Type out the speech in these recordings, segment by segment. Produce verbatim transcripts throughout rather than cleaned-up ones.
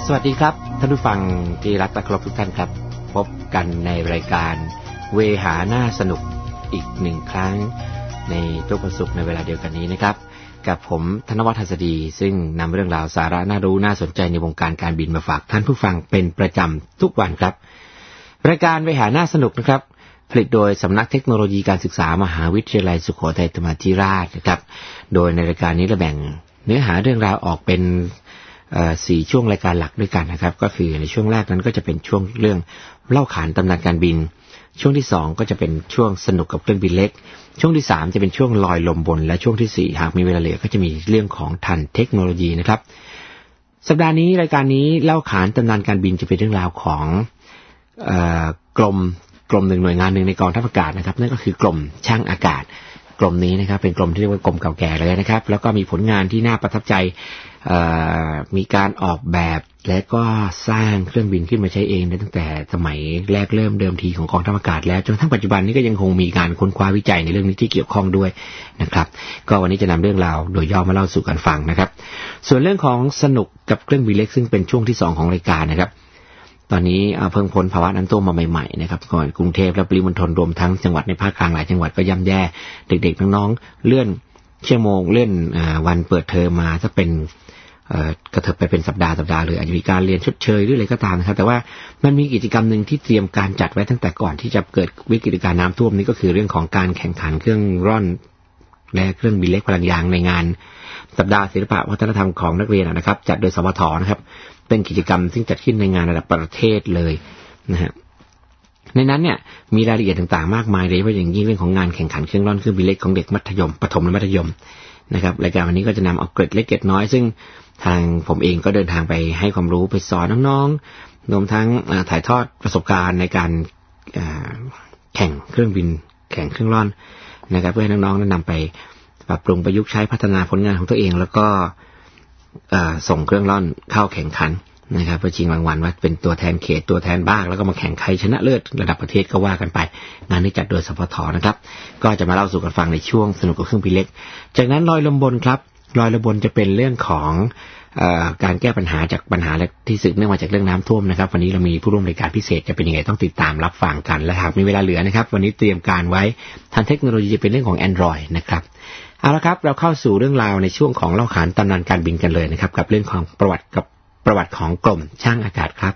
สวัสดีครับท่านผู้ฟังที่รักและเคารพทุกท่านครับพบกันในรายการเวหาหน้าสนุกอีกหนึ่งครั้งในทุกวันศุกร์ในเวลาเดียวกันนี้นะครับกับผมธนวัฒน์ หัสดีซึ่งนำเรื่องราวสาระน่ารู้น่าสนใจในวงการการบินมาฝากท่านผู้ฟังเป็นประจำทุกวันครับรายการเวหาหน้าสนุกนะครับผลิตโดยสำนักเทคโนโลยีการศึกษามหาวิทยาลัยสุโขทัยธรรมาธิราชนะครับโดยในรายการนี้เราแบ่งเนื้อหาเรื่องราวออกเป็นสี่ช่วงรายการหลักด้วยกันนะครับก็คือในช่วงแรกนั้นก็จะเป็นช่วงเรื่องเล่าขานตำนานการบินช่วงที่สองก็จะเป็นช่วงสนุกกับเครื่องบินเล็กช่วงที่สามจะเป็นช่วงลอยลมบนและช่วงที่สี่หากมีเวลาเหลือก็จะมีเรื่องของทันเทคโนโลยีนะครับสัปดาห์นี้รายการนี้เล่าขานตำนานการบินจะเป็นเรื่องราวของเอ่อกรมกรมหนึ่งหน่วยงานหนึ่งในกองทัพอากาศนะครับนั่นก็คือกรมช่างอากาศกรมนี้นะครับเป็นกรมที่เรียกว่ากรมเก่าแก่เลยนะครับแล้วก็มีผลงานที่น่าประทับใจมีการออกแบบและก็สร้างเครื่องบินขึ้นมาใช้เองตั้งแต่สมัยแรกเริ่มเดิมทีของกองทัพอากาศแล้วจนทั้งปัจจุบันนี้ก็ยังคงมีการค้นคว้าวิจัยในเรื่องนี้ที่เกี่ยวข้องด้วยนะครับก็วันนี้จะนำเรื่องราวโดยย่อมาเล่าสู่กันฟังนะครับส่วนเรื่องของสนุกกับเครื่องบินเล็กซึ่งเป็นช่วงที่สองของรายการนะครับตอนนี้เพิ่งพ้นภาวะน้ำท่วมมาใหม่ๆนะครับก่อนกรุงเทพและปริมณฑลรวมทั้งจังหวัดในภาคกลางหลายจังหวัดก็ย่ำแย่เด็กๆน้องๆเลื่อนชั่วโมงเลื่อนวันเปิดเทอมมาถ้าเป็นกระเถิบไปเป็นสัปดาห์สัปดาห์เลยอาจจะมีการเรียนชดเชยหรืออะไรก็ตามนะครับแต่ว่ามันมีกิจกรรมหนึ่งที่เตรียมการจัดไว้ตั้งแต่ก่อนที่จะเกิดวิกฤตการณ์น้ำท่วมนี้ก็คือเรื่องของการแข่งขันเครื่องร่อนและเครื่องบินเล็กพลังยางในงานสัปดาห์ศิลปะวัฒนธรรมของนักเรียนนะครับจัดโดยสวทนะครับเป็นกิจกรรมซึ่งจัดขึ้นในงานระดับประเทศเลยนะฮะในนั้นเนี่ยมีรายละเอียดต่างๆมากมายเลยว่าอย่างยิ่งเรื่องของงานแข่งขันเครื่องร่อนเครื่องบินเล็กของเด็กมัธยมประถมและมัธยมนะครับรายการวันนี้ก็จะนำเอาเกร็ดเล็กเกร็ดน้อยซึ่งทางผมเองก็เดินทางไปให้ความรู้ไปสอนน้องๆรวมทั้งถ่ายทอดประสบการณ์ในการแข่งเครื่องบินแข่งเครื่องร่อนนะครับเพื่อให้น้องๆนั้นนำไปปรับปรุงประยุกต์ใช้พัฒนาผลงานของตัวเองแล้วก็ส่งเครื่องร่อนเข้าแข่งขันนะครับเพื่อชิงรางวัลว่าเป็นตัวแทนเขตตัวแทนบ้างแล้วก็มาแข่งใครชนะเลิศระดับประเทศก็ว่ากันไปงานนี้จัดโดยสพทนะครับก็จะมาเล่าสู่กันฟังในช่วงสนุกกับเครื่องบินเล็กจากนั้นลอยลมบนครับลอยลมบนจะเป็นเรื่องของเอ่อการแก้ปัญหาจากปัญหาที่สืบเนื่องมาจากเรื่องน้ำท่วมนะครับวันนี้เรามีผู้ร่วมรายการพิเศษจะเป็นยังไงต้องติดตามรับฟังกันและหากมีเวลาเหลือนะครับวันนี้เตรียมการไว้ทันเทคโนโลยีจะเป็นเรื่องของ Android นะครับเอาละครับเราเข้าสู่เรื่องราวในช่วงของเล่าขานตำนานการบินกันเลยนะครับกับเรื่องของประวัติกับประวัติของกรมช่างอากาศครับ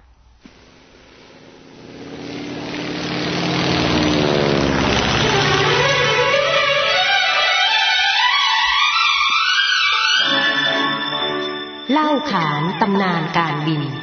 เล่าขานตำนานการบิน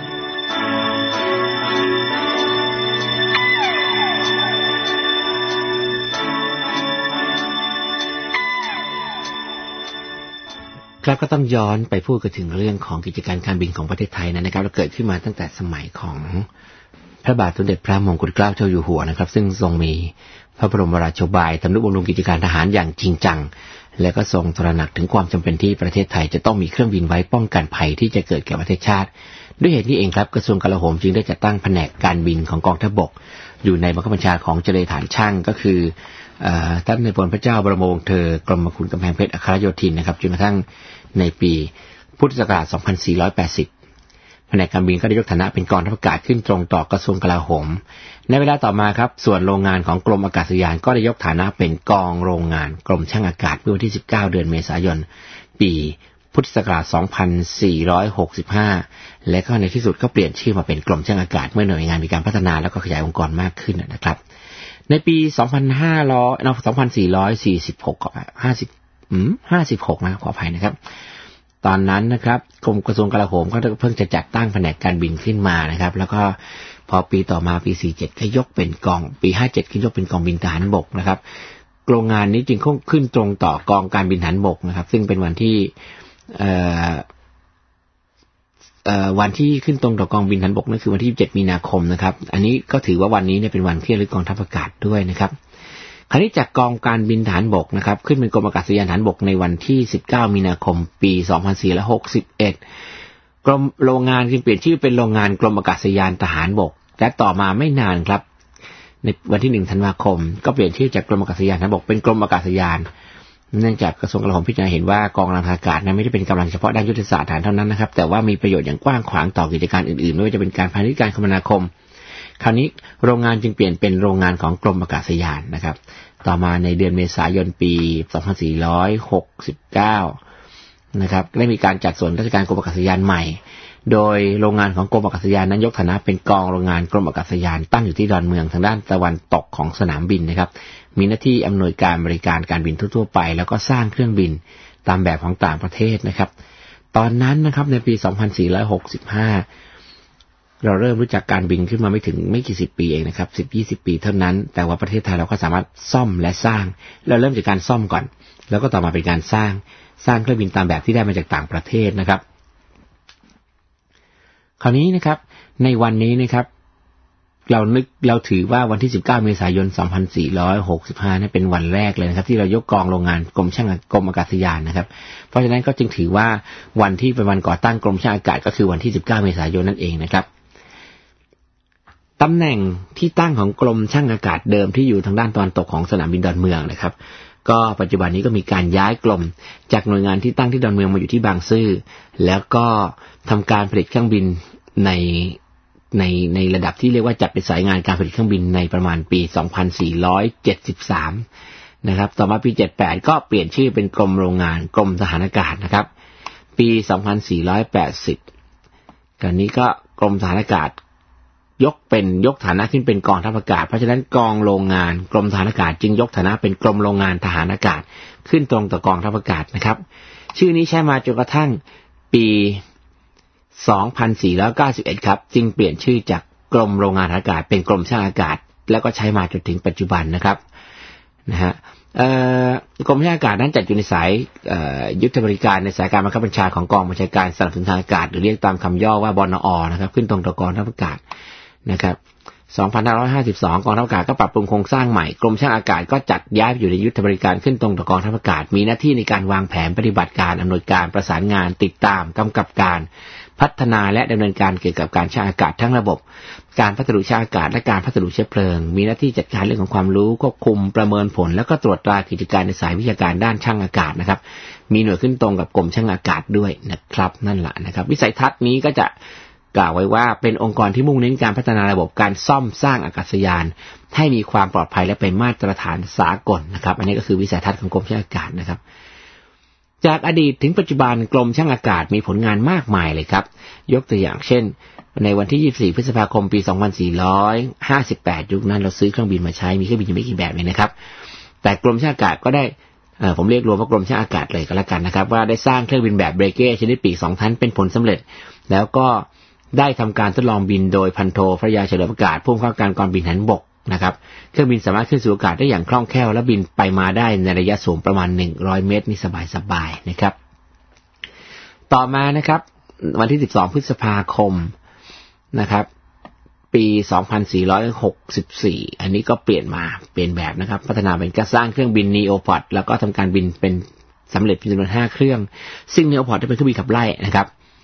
ครับก็ต้องย้อนไปพูดกันถึงเรื่องของกิจการการบินของประเทศไทยนะครับเราเกิดขึ้นมาตั้งแต่สมัยของพระบาทสมเด็จพระมงกุฎเกล้าเจ้าอยู่หัวนะครับซึ่งทรงมีพระบรมราโชบายทำนุบำรุงกิจการทหารอย่างจริงจังและก็ทรงตระหนักถึงความจำเป็นที่ประเทศไทยจะต้องมีเครื่องบินไว้ป้องกันภัยที่จะเกิดแก่ประเทศชาติด้วยเหตุนี้เองครับกระทรวงกลาโหมจึงได้จัดตั้งแผนกการบินของกองทัพบกอยู่ในบังคับบัญชาของเจเลฐานช่างก็คือท่านในพลพระเจ้าบรมวงศ์เธอกรมขุนกำแพงเพชรอัครโยธินนะครับจนกระทั่งในปีพุทธศักราชสองพันสี่ร้อยแปดสิบแผนกการบินก็ได้ยกฐานะเป็นกองทัพอากาศขึ้นตรงต่อกระทรวงกลาโหมในเวลาต่อมาครับส่วนโรงงานของกรมอากาศยานก็ได้ยกฐานะเป็นกองโรงงานกรมช่างอากาศเมื่อวันที่สิบเก้าเดือนเมษายนปีพุทธศักราชสองพันสี่ร้อยหกสิบห้าและก็ในที่สุดก็เปลี่ยนชื่อมาเป็นกรมช่างอากาศเมื่อหน่วยงานมีการพัฒนาแล้วก็ขยายองค์กรมากขึ้นนะครับในปีสองพันห้าร้อย สองพันสี่ร้อยสี่สิบหก ห้าสิบอืมห้าสิบหกนะขออภัยนะครับตอนนั้นนะครับกรมกระทรวงกลาโหมก็เพิ่งจะจัดตั้งแผนกการบินขึ้นมานะครับแล้วก็พอปีต่อมาปีสี่สิบเจ็ดก็ยกเป็นกองปีห้าสิบเจ็ดก็ยกเป็นกองบินทหารบกนะครับโรงงานนี้จึงขึ้นตรงต่อกองการบินทหารบกนะครับซึ่งเป็นวันที่เอ่อเอ่อวันที่ขึ้นตรงต่อกองบินทหารบกนั่นคือวันที่ยี่สิบเจ็ดมีนาคมนะครับอันนี้ก็ถือว่าวันนี้เนี่ยเป็นวันที่ระลึกกองทัพอากาศด้วยนะครับคราวนี้จากกองการบินทหารบกนะครับขึ้นเป็นกรมอากาศยานทหารบกในวันที่สิบเก้ามีนาคมปีสองพันสี่ร้อยหกสิบเอ็ดกรมโรงงานจึงเปลี่ยนชื่อเป็นโรงงานกรมอากาศยานทหารบกและต่อมาไม่นานครับในวันที่หนึ่งธันวาคมก็เปลี่ยนชื่อจากกรมอากาศยานทหารบกเป็นกรมอากาศยานเนื่องจากกระทรวงกลาโหมพิจารณาเห็นว่ากองกำลังทางอากาศนั้นไม่ได้เป็นกำลังเฉพาะด้านยุทธศาสตร์ฐานเท่านั้นนะครับแต่ว่ามีประโยชน์อย่างกว้างขวางต่อกิจการอื่นๆไม่ว่าจะเป็นการพาณิชย์การคมนาคมคราวนี้โรงงานจึงเปลี่ยนเป็นโรงงานของกรมอากาศยานนะครับต่อมาในเดือนเมษายนปีสองพันสี่ร้อยหกสิบเก้านะครับได้มีการจัดส่วนราชการกรมอากาศยานใหม่โดยโรงงานของกรมอากาศยานนั้นยกฐานะเป็นกองโรงงานกรมอากาศยานตั้งอยู่ที่ดอนเมืองทางด้านตะวันตกของสนามบินนะครับมีหน้าที่อำนวยการบริการการบินทั่วๆไปแล้วก็สร้างเครื่องบินตามแบบของต่างประเทศนะครับตอนนั้นนะครับในปีสองพันสี่ร้อยหกสิบห้าเราเริ่มรู้จักการบินขึ้นมาไม่ถึงไม่กี่สิบปีเองนะครับ สิบ ยี่สิบ ปีเท่านั้นแต่ว่าประเทศไทยเราก็สามารถซ่อมและสร้างเราเริ่มจากการซ่อมก่อนแล้วก็ต่อมาเป็นการสร้างสร้างเครื่องบินตามแบบที่ได้มาจากต่างประเทศนะครับคราวนี้นะครับในวันนี้นะครับเรานึกเราถือว่าวันที่สิบเก้าเมษายนสองพันสี่ร้อยหกสิบห้านั้นเป็นวันแรกเลยนะครับที่เรายกกองโรงงานกรมช่างกรมอากาศยานนะครับเพราะฉะนั้นก็จึงถือว่าวันที่เป็นวันก่อตั้งกรมช่างอากาศก็คือวันที่สิบเก้าเมษายนนั่นเองนะครับตำแหน่งที่ตั้งของกรมช่างอากาศเดิมที่อยู่ทางด้านตะวันตกของสนามบินดอนเมืองนะครับก็ปัจจุบันนี้ก็มีการย้ายกรมจากหน่วยงานที่ตั้งที่ดอนเมืองมาอยู่ที่บางซื่อแล้วก็ทำการผลิตเครื่องบินในในในระดับที่เรียกว่าจัดเป็นสายงานการผลิตเครื่องบินในประมาณปีสองพันสี่ร้อยเจ็ดสิบสามนะครับต่อมาปีเจ็ดสิบแปดก็เปลี่ยนชื่อเป็นกรมโรงงานกรมทหารอากาศนะครับปีสองพันสี่ร้อยแปดสิบกันนี้ก็กรมทหารอากาศยกเป็นยกฐานะขึ้นเป็นกองทัพอากาศเพราะฉะนั้นกองโรงงานกรมทหารอากาศจึงยกฐานะเป็นกรมโรงงานทหารอากาศขึ้นตรงต่อกองทัพอากาศนะครับชื่อนี้ใช้มาจนกระทั่งปีสองพันสี่ร้อยเก้าสิบเอ็ดครับจึงเปลี่ยนชื่อจากกรมโรงงานอากาศเป็นกรมช่างอากาศแล้วก็ใช้มาจนถึงปัจจุบันนะครับนะฮะกรมช่างอากาศนั้นจัดอยู่ในสายยุทธบริการในสายการบังคับบัญชาของกองบัญชาการสนับสนุนทางอากาศหรือเรียกตามคำย่อว่าบนอ.นะครับขึ้นตรงต่อกองทัพอากาศนะครับสองพันห้าร้อยห้าสิบสองกองทัพอากาศก็ปรับปรุงโครงสร้างใหม่กรมช่างอากาศก็จัดย้ายไปอยู่ในยุทธบริการขึ้นตรงต่อกองทัพอากาศมีหน้าที่ในการวางแผนปฏิบัติการอำนวยการประสานงานติดตามกำกับการพัฒนาและดำเนินการเกี่ยวกับการช่างอากาศทั้งระบบการพัสดุช่างอากาศและการพัสดุเชื้อเพลิงมีหน้าที่จัดการเรื่องของความรู้ควบคุมประเมินผลแล้วก็ตรวจตรากิจการในสายวิชาการด้านช่างอากาศนะครับมีหน่วยขึ้นตรงกับกรมช่างอากาศด้วยนะครับนั่นแหละนะครับวิสัยทัศน์นี้ก็จะกล่าวไว้ว่าเป็นองค์กรที่มุ่งเน้นการพัฒนาระบบการซ่อมสร้างอากาศยานให้มีความปลอดภัยและเป็นมาตรฐานสากลนะครับอันนี้ก็คือวิสัยทัศน์ของกรมช่างอากาศนะครับจากอดีตถึงปัจจุบันกรมช่างอากาศมีผลงานมากมายเลยครับยกตัวอย่างเช่นในวันที่ยี่สิบสี่พฤษภาคมปีสองพันสี่ร้อยห้าสิบแปดยุคนั้นเราซื้อเครื่องบินมาใช้มีเครื่องบินไม่กี่แบบเลยนะครับแต่กรมช่างอากาศก็ได้เอ่อผมเรียกรวมว่ากรมช่างอากาศเลยก็แล้วกันนะครับว่าได้สร้างเครื่องบินแบบเบรเก้ชนิดปีกสองชั้นเป็นผลสำเร็จแล้วก็ได้ทำการทดลองบินโดยพันโทพระยาเฉลิมอากาศผู้บังคับการกองบินทหารบกนะครับเครื่องบินสามารถขึ้นสู่อากาศได้อย่างคล่องแคล่วและบินไปมาได้ในระยะสูงประมาณหนึ่งร้อยเมตรนี่สบายๆนะครับต่อมานะครับวันที่สิบสองพฤษภาคมนะครับปีสองพันสี่ร้อยหกสิบสี่อันนี้ก็เปลี่ยนมาเปลี่ยนแบบนะครับพัฒนาเป็นการสร้างเครื่องบิน Neopod แล้วก็ทำการบินเป็นสำเร็จเป็นจำนวนห้าเครื่องซึ่ง Neopod จะเป็นเครื่องบินขับไล่นะครับ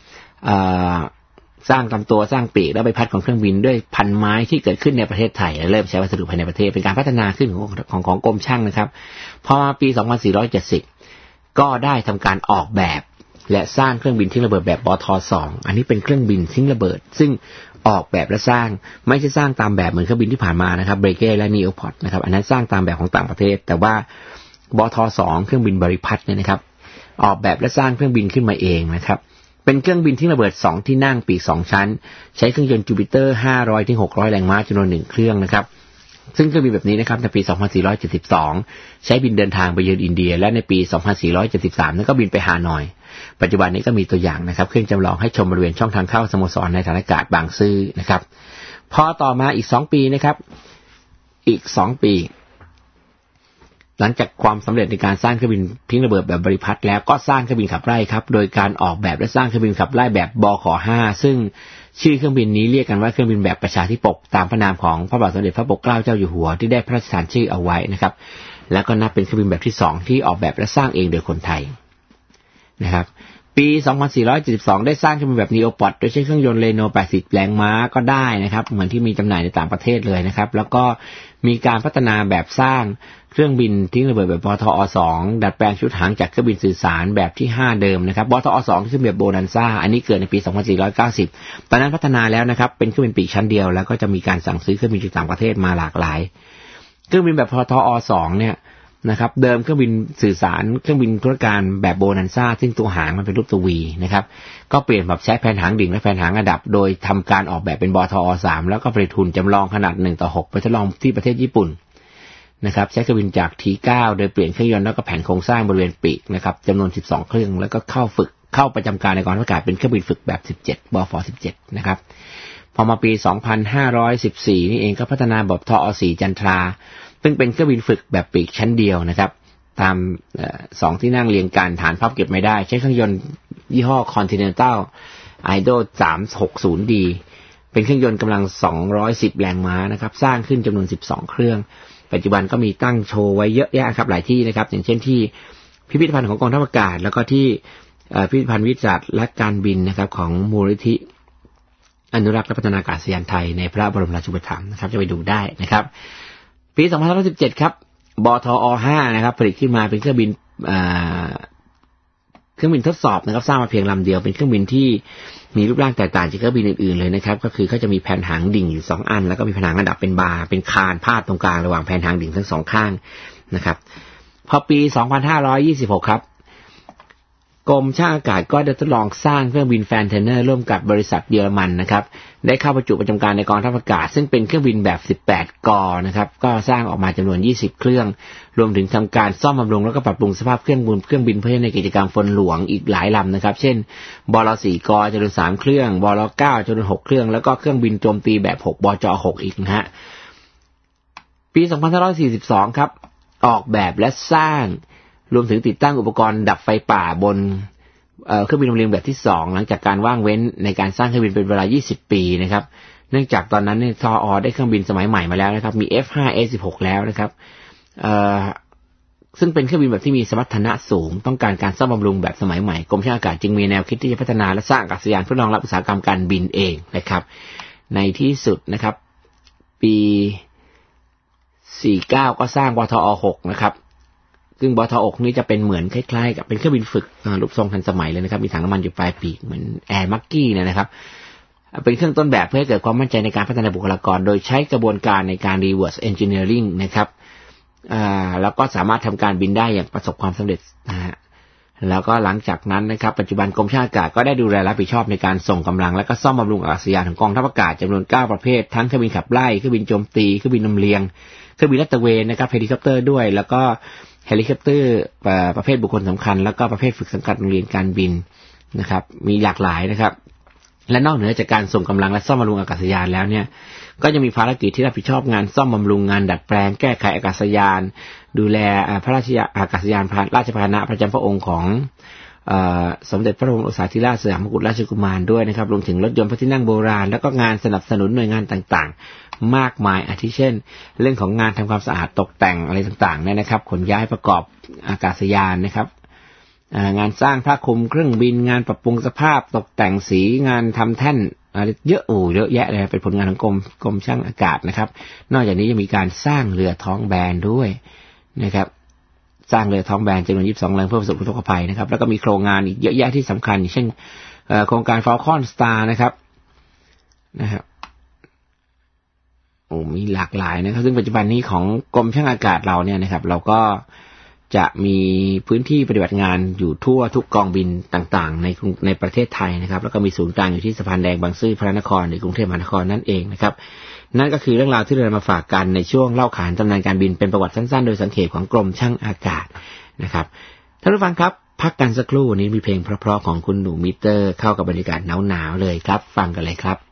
สร้างลำตัวสร้างปีกและใบพัดของเครื่องบินด้วยพันไม้ที่เกิดขึ้นในประเทศไทยและเริ่มใช้วัสดุภายในประเทศเป็นการพัฒนาขึ้นของของของกรมช่างนะครับพอมาปีสองพันสี่ร้อยเจ็ดสิบก็ได้ทำการออกแบบและสร้างเครื่องบินทิ้งระเบิดแบบบทสองอันนี้เป็นเครื่องบินทิ้งระเบิดซึ่งออกแบบและสร้างไม่ใช่สร้างตามแบบเหมือนเครื่องบินที่ผ่านมานะครับเบรเก้และนีโอพอดนะครับอันนั้นสร้างตามแบบของต่างประเทศแต่ว่าบทสองเครื่องบินบริพัตรเนี่ยนะครับออกแบบและสร้างเครื่องบินขึ้นมาเองนะครับเป็นเครื่องบินทิ้งระเบิดสองที่นั่งปีกสองชั้นใช้เครื่องยนต์จูปิเตอร์ห้าร้อยถึงหกร้อยแรงม้าจำนวนหนึ่งเครื่องนะครับซึ่งเครื่องบินแบบนี้นะครับในปีสองพันสี่ร้อยเจ็ดสิบสองใช้บินเดินทางไปเยือนอินเดียและในปีสองพันสี่ร้อยเจ็ดสิบสามนั้นก็บินไปฮานอยปัจจุบันนี้ก็มีตัวอย่างนะครับเครื่องจำลองให้ชมบริเวณช่องทางเข้าสโมสรในฐานอากาศบางซื่อนะครับพอต่อมาอีกสองปีนะครับอีกสองปีหลังจากความสำเร็จในการสร้างเครื่องบินทิ้งระเบิดแบบบริพัตรแล้วก็สร้างเครื่องบินขับไล่ครับโดยการออกแบบและสร้างเครื่องบินขับไล่แบบบขห้าซึ่งชื่อเครื่องบินนี้เรียกกันว่าเครื่องบินแบบประชาธิปกตามพระนามของพระบาทสมเด็จพระปกเกล้าเจ้าอยู่หัวที่ได้พระราชทานชื่อเอาไว้นะครับแล้วก็นับเป็นเครื่องบินแบบที่สองที่ออกแบบและสร้างเองโดยคนไทยนะครับปีสองพันสี่ร้อยเจ็ดสิบสองได้สร้างเครื่องบินแบบ Neopod โดยใช้เครื่องยนต์ Renault แปดสิบแรงม้าก็ได้นะครับเหมือนที่มีจำหน่ายในต่างประเทศเลยนะครับแล้วก็มีการพัฒนาแบบสร้างเครื่องบินทิ้งระเบิดแบบบทอ สอง ดัดแปลงชุดหางจากเครื่องบินสื่อสารแบบที่ห้าเดิมนะครับบทอ สองคือแบบโบนันซ่าอันนี้เกิดในปีสองพันสี่ร้อยเก้าสิบตอนนั้นพัฒนาแล้วนะครับเป็นเครื่องบินปีกชั้นเดียวแล้วก็จะมีการสั่งซื้อเครื่องบินจากต่างประเทศมาหลากหลายเครื่องบินแบบบทอ สองเนี่ยนะครับเดิมเครื่องบินสื่อสารเครื่องบินธุรการแบบโบนันซ่าซึ่งตัวหางมันเป็นรูปตัว V นะครับก็เปลี่ยนแบบใช้แผนหางดิ่งและแผนหางระดับโดยทำการออกแบบเป็นบทอ สามแล้วก็ผลิตหุ่นจำลองขนาดหนึ่งต่อหกไปทดลองที่ประเทศญี่ปุ่นนะครับใช้เครื่องบินจาก ที เก้า โดยเปลี่ยนเครื่องยนต์แล้วก็แผนโครงสร้างบริเวณปีกนะครับจำนวนสิบสองเครื่องแล้วก็เข้าฝึกเข้าประจำการในกองทัพอากาศเป็นเครื่องบินฝึกแบบสิบเจ็ดบฟสิบเจ็ดนะครับพอมาปีสองพันห้าร้อยสิบสี่นี่เองก็พัฒนาแบบทอ สี่จันทราซึ่งเป็นเครื่องบินฝึกแบบปีกชั้นเดียวนะครับตามสองที่นั่งเรียงกันฐานพับเก็บไม่ได้ใช้เครื่องยนต์ยี่ห้อ Continental Idol สามร้อยหกสิบดี เป็นเครื่องยนต์กำลังสองร้อยสิบแรงม้านะครับสร้างขึ้นจำนวนสิบสองเครื่องปัจจุบันก็มีตั้งโชว์ไว้เยอะแยะครับหลายที่นะครับอย่างเช่นที่พิพิธภัณฑ์ของกองทัพอากาศแล้วก็ที่พิพิธภัณฑ์วิทยาศาสตร์และการบินนะครับของมูลนิธิอนุรักษ์และพัฒนาอากาศยานไทยในพระบรมราชูปถัมภ์นะครับจะไปดูได้นะครับปีสองพันห้าร้อยสิบเจ็ดครับบทอ ห้านะครับผลิตขึ้นมาเป็นเครื่องบินเครื่องบินทดสอบนะครับสร้างมาเพียงลำเดียวเป็นเครื่องบินที่มีรูปร่างแตกต่างจากเครื่องบินอื่นๆเลยนะครับก็คือเขาจะมีแผ่นหางดิ่งอยู่สองอันแล้วก็มีผนังระดับเป็นบาร์เป็นคานพาดตรงกลางระหว่างแผ่นหางดิ่งทั้งสองข้างนะครับพอปีสองพันห้าร้อยยี่สิบหกครับกรมช่างอากาศก็ได้ทดลองสร้างเครื่องบินแฟนเทเนอร์ร่วมกับบริษัทเยอรมันนะครับได้เข้าประจุประจำการในกองทัพอากาศซึ่งเป็นเครื่องบินแบบสิบแปดกนะครับก็สร้างออกมาจำนวนยี่สิบเครื่องรวมถึงทำการซ่อมบำรุงแล้วก็ปรับปรุงสภาพเครื่องบินเครื่องบินเพื่อในกิจกรรมฝนหลวงอีกหลายลำนะครับเช่นบลสี่กจำนวนสามเครื่องบลเก้าจำนวนหกเครื่องแล้วก็เครื่องบินโจมตีแบบหกบจหกอีกนะฮะปีสองพันห้าร้อยสี่สิบสองครับออกแบบและสร้างรวมถึงติดตั้งอุปกรณ์ดับไฟป่าบนเครื่องบินลำเลียงแบบที่สองหลังจากการว่างเว้นในการสร้างเครื่องบินเป็นเวลายี่สิบปีนะครับเนื่องจากตอนนั้นเนี่ยทอ ได้เครื่องบินสมัยใหม่มาแล้วนะครับมี เอฟ ห้า เอ สิบหก แล้วนะครับซึ่งเป็นเครื่องบินแบบที่มีสมรรถนะสูงต้องการการซ่อมบำรุงแบบสมัยใหม่กรมช่างอากาศจึงมีแนวคิดที่จะพัฒนาและสร้างอากาศยานเพื่อรองรับอุตสาหกรรมการบินเองนะครับในที่สุดนะครับปีสี่สิบเก้าก็สร้างบทอ หกนะครับซึ่งบทอ หกนี้จะเป็นเหมือนคล้ายๆกับเป็นเครื่องบินฝึกรูปทรงทันสมัยเลยนะครับมีถังน้ำมันอยู่ปลายปีกเหมือนแอร์มักกี้เนี่ยนะครับเป็นเครื่องต้นแบบเพื่อให้เกิดความมั่นใจในการพัฒนาบุคลากรโดยใช้กระบวนการในการ reverse engineering นะครับอ่าแล้วก็สามารถทำการบินได้อย่างประสบความสำเร็จนะฮะแล้วก็หลังจากนั้นนะครับปัจจุบันกรมช่างอากาศก็ได้ดูแลรับผิดชอบในการส่งกำลังและก็ซ่อมบำรุงอากาศยานของกองทัพอากาศจำนวนเก้าประเภททั้งเครื่องบินขับไล่เครื่องบินโจมตีเครื่องบินลำเลียงเครื่องบินลาดตระเวนนะครับเฮลิคอปเตอร์ด้วยแล้วก็เฮลิคอปเตอร์ประเภทบุคคลสำคัญแล้วก็ประเภทฝึกสังกัดโรงเรียนการบินนะครับมีหลากหลายนะครับและนอกเหนือจากการส่งกำลังและซ่อมบำรุงอากาศยานแล้วเนี่ยก็จะมีภารกิจที่รับผิดชอบงานซ่อมบำรุงงานดัดแปลงแก้ไขอากาศยานดูแลพระราชอากาศยานราชพาหนะประจำพระองค์ของสมเด็จพระบรมโอรสาธิราชสยามกุฎราชกุมารด้วยนะครับรวมถึงรถยนต์พระที่นั่งโบราณแล้วก็งานสนับสนุนหน่วยงานต่างๆมากมายอาทิเช่นเรื่องของงานทำความสะอาดตกแต่งอะไรต่างๆเนี่ยนะครับขนย้ายประกอบอากาศยานนะครับงานสร้างผ้าคลุมเครื่องบินงานปรับปรุงสภาพตกแต่งสีงานทำแท่นอะไรเยอะโอ้เยอะแยะเลยเป็นผลงานของกรมกรมช่างอากาศนะครับนอกจากนี้ยังมีการสร้างเรือท้องแบนด้วยนะครับสร้างเรือท้องแบนจำนวนยี่สิบสองลำเพื่อประสบอุทกภัยนะครับแล้วก็มีโครงงานอีกเยอะแยะที่สำคัญเช่นโครงการ Falcon Star นะครับนะครับโอ้มีหลากหลายนะครับซึ่งปัจจุบันนี้ของกรมช่างอากาศเราเนี่ยนะครับเราก็จะมีพื้นที่ปฏิบัติงานอยู่ทั่วทุกกองบินต่างๆในในประเทศไทยนะครับแล้วก็มีศูนย์กลางอยู่ที่สะพานแดงบางซื่อพระนครในกรุงเทพมหานครนั่นเองนะครับนั่นก็คือเรื่องราวที่เรามาฝากกันในช่วงเล่าขานตำนานการบินเป็นประวัติสั้นๆโดยสังเขปของกรมช่างอากาศนะครับท่านผู้ฟังครับพักกันสักครู่นี้มีเพลงเพราะๆของคุณหนูมิเตอร์เข้ากับบรรยากาศหนาวๆเลยครับฟังกันเลยครับ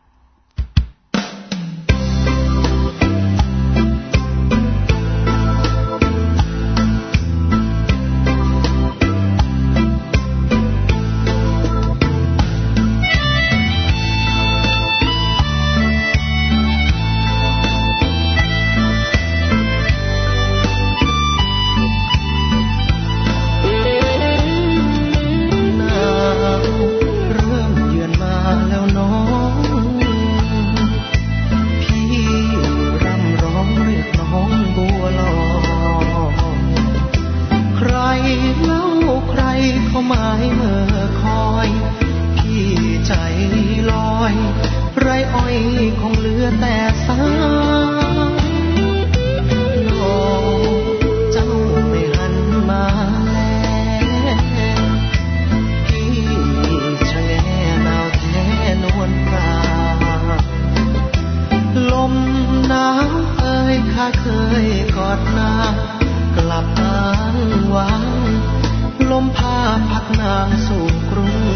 หนาวอ้อยคงเหลือแต่สายน้องเจ้าไม่หันมาแลพี่ชะแงหนาวแท้นวลปราลมหนาวเอ่ยข้าเคยกอดนางกลับอ้างว้างลมพาพัดนางสู่กรุง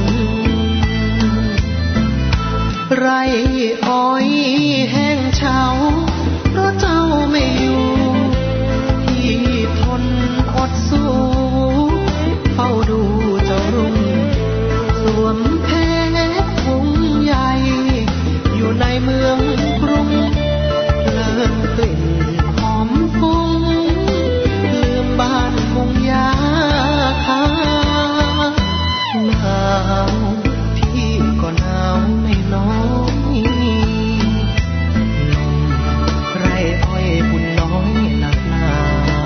ไรอ้อยแห้งเฉาเพราะเจ้าไม่อยู่ที่ทนอดสู้เฝ้าดูเจ้ารุ่งสวมเพชรวงใหญ่อยู่ในเมืองกรุงเพลินกลิ่นหอมฟุ้งลืมบ้านวงยาคาหนาวพี่ก็หนาวไม่น้อยลมไรอ้อยบุญน้อยหนักหนา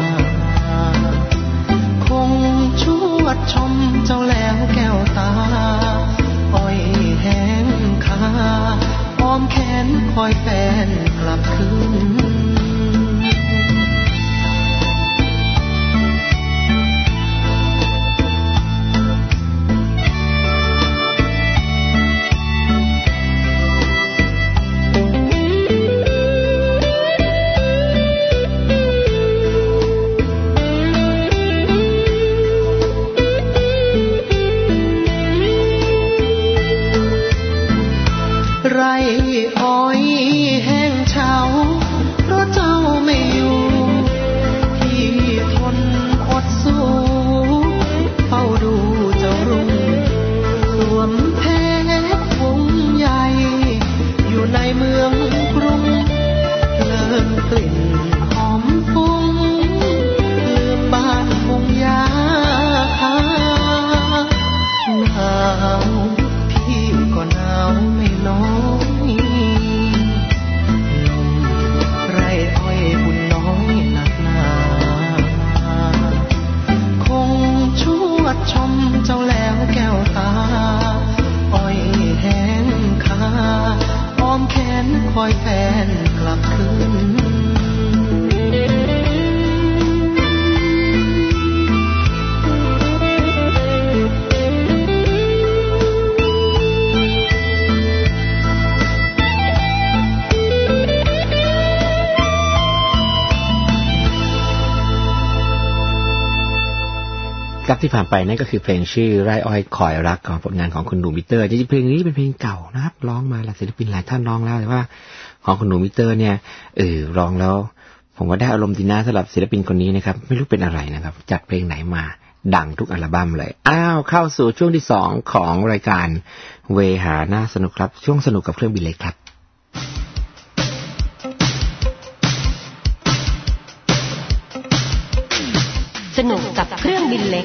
คงชวดชมเจ้าแล้วแก้วตาอ้อยแห้งคาอ้อมแขนคอยแฟนกลับคืนไรอ้อยแห้งเฉาเพราะเจ้าไม่อยู่ที่ทนอดสู้เฝ้าดูเจ้ารุ่งสวมเพชรวงใหญ่อยู่ในเมืองกรุงเพลินกลิ่นหอมฟุ้งลืมบ้านวงยาคาหนาวพี่ก็หนาวไม่น้อยลมไรอ้อยบุญน้อยหนักหนาคงชวดชมเจ้าแล้วแก้วตาอ้อยแห้งคาอ้อมแขนคอยแฟนกลับคืนครับที่ผ่านไปนั่นก็คือเพลงชื่อไร่อ้อยคอยรักของผลงานของคุณหนูมิเตอร์จริงๆเพลงนี้เป็นเพลงเก่านะครับร้องมาหลายศิลปินหลายท่านร้องแล้วแต่ว่าของคุณหนูมิเตอร์เนี่ยเออร้องแล้วผมว่าได้อารมณ์ดีนะสำหรับศิลปินคนนี้นะครับไม่รู้เป็นอะไรนะครับจัดเพลงไหนมาดังทุกอัลบั้มเลยอ้าวเข้าสู่ช่วงที่สองของรายการเวหาน่าสนุกครับช่วงสนุกกับเครื่องบินเล็กครับสนุกกับเครื่องบินเล็ก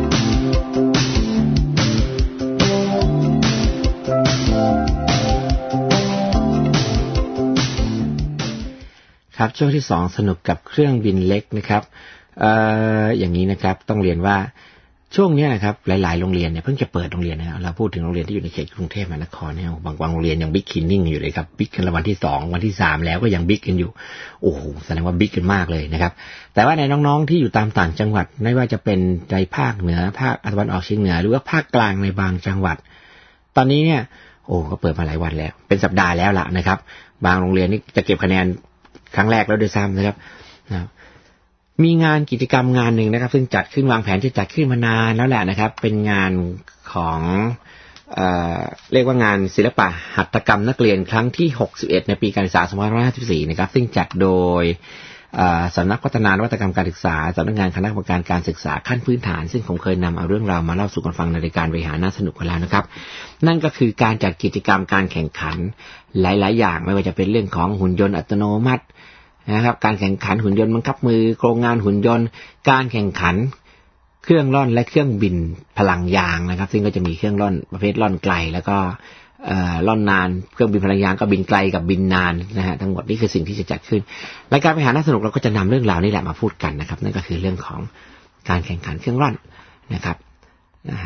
ครับช่วงที่สองสนุกกับเครื่องบินเล็กนะครับเอ่ออย่างนี้นะครับต้องเรียนว่าช่วงนี้นะครับหลายๆโรงเรียนเนี่ยเพิ่งจะเปิดโรงเรียนนะครับเราพูดถึงโรงเรียนที่อยู่ในเขตกรุงเทพมหานครเนี่ยบางบางโรงเรียนยังบิ๊กคินนิ่งอยู่เลยครับบิ๊กกันละวันที่สองวันที่สามแล้วก็ยังบิ๊กกันอยู่โอ้โหแสดงว่าบิ๊กกันมากเลยนะครับแต่ว่าในน้องๆที่อยู่ตามต่างจังหวัดไม่ว่าจะเป็นในภาคเหนือภาคตะวันออกเฉียงเหนือหรือว่าภาคกลางในบางจังหวัดตอนนี้เนี่ยโอ้ก็เปิดมาหลายวันแล้วเป็นสัปดาห์แล้วล่ะนะครับบางโรงเรียนนี่จะเก็บคะแนนครั้งแรกแล้วด้วยซ้ำนะครับมีงานกิจกรรมงานหนึ่งนะครับซึ่งจัดขึ้นวางแผนจะจัดขึ้นมานานแล้วแหละนะครับเป็นงานของเอ่อเรียกว่างานศิลปะหัตถกรรมนักเรียนครั้งที่หกสิบเอ็ดในปีการศึกษาสองพันห้าร้อยห้าสิบสี่นะครับซึ่งจัดโดยสำนักพัฒนานวัตกรรมการศึกษาสำนักงานคณะกรรมการการศึกษาขั้นพื้นฐานซึ่งผมเคยนำเอาเรื่องราวมาเล่าสู่กันฟังในรายการเวหาน่าสนุกกันแล้วนะครับนั่นก็คือการจัดกิจกรรมการแข่งขันหลายๆอย่างไม่ว่าจะเป็นเรื่องของหุ่นยนต์อัตโนมัตินะครับการแข่งขันหุ่นยนต์บังคับมือโครงงานหุ่นยนต์การแข่งขันเครื่องร่อนและเครื่องบินพลังยางนะครับซึ่งก็จะมีเครื่องร่อนประเภทร่อนไกลแล้วก็ล่อนนานเครื่องบินพลังยางก็บินไกลกับบินนานนะฮะทั้งหมดนี่คือสิ่งที่จะจัดขึ้นรายการเวหาน่าสนุกเราก็จะนำเรื่องราวนี้แหละมาพูดกันนะครับนั่นก็คือเรื่องของการแข่งขันเครื่องร่อนนะครับนะฮะ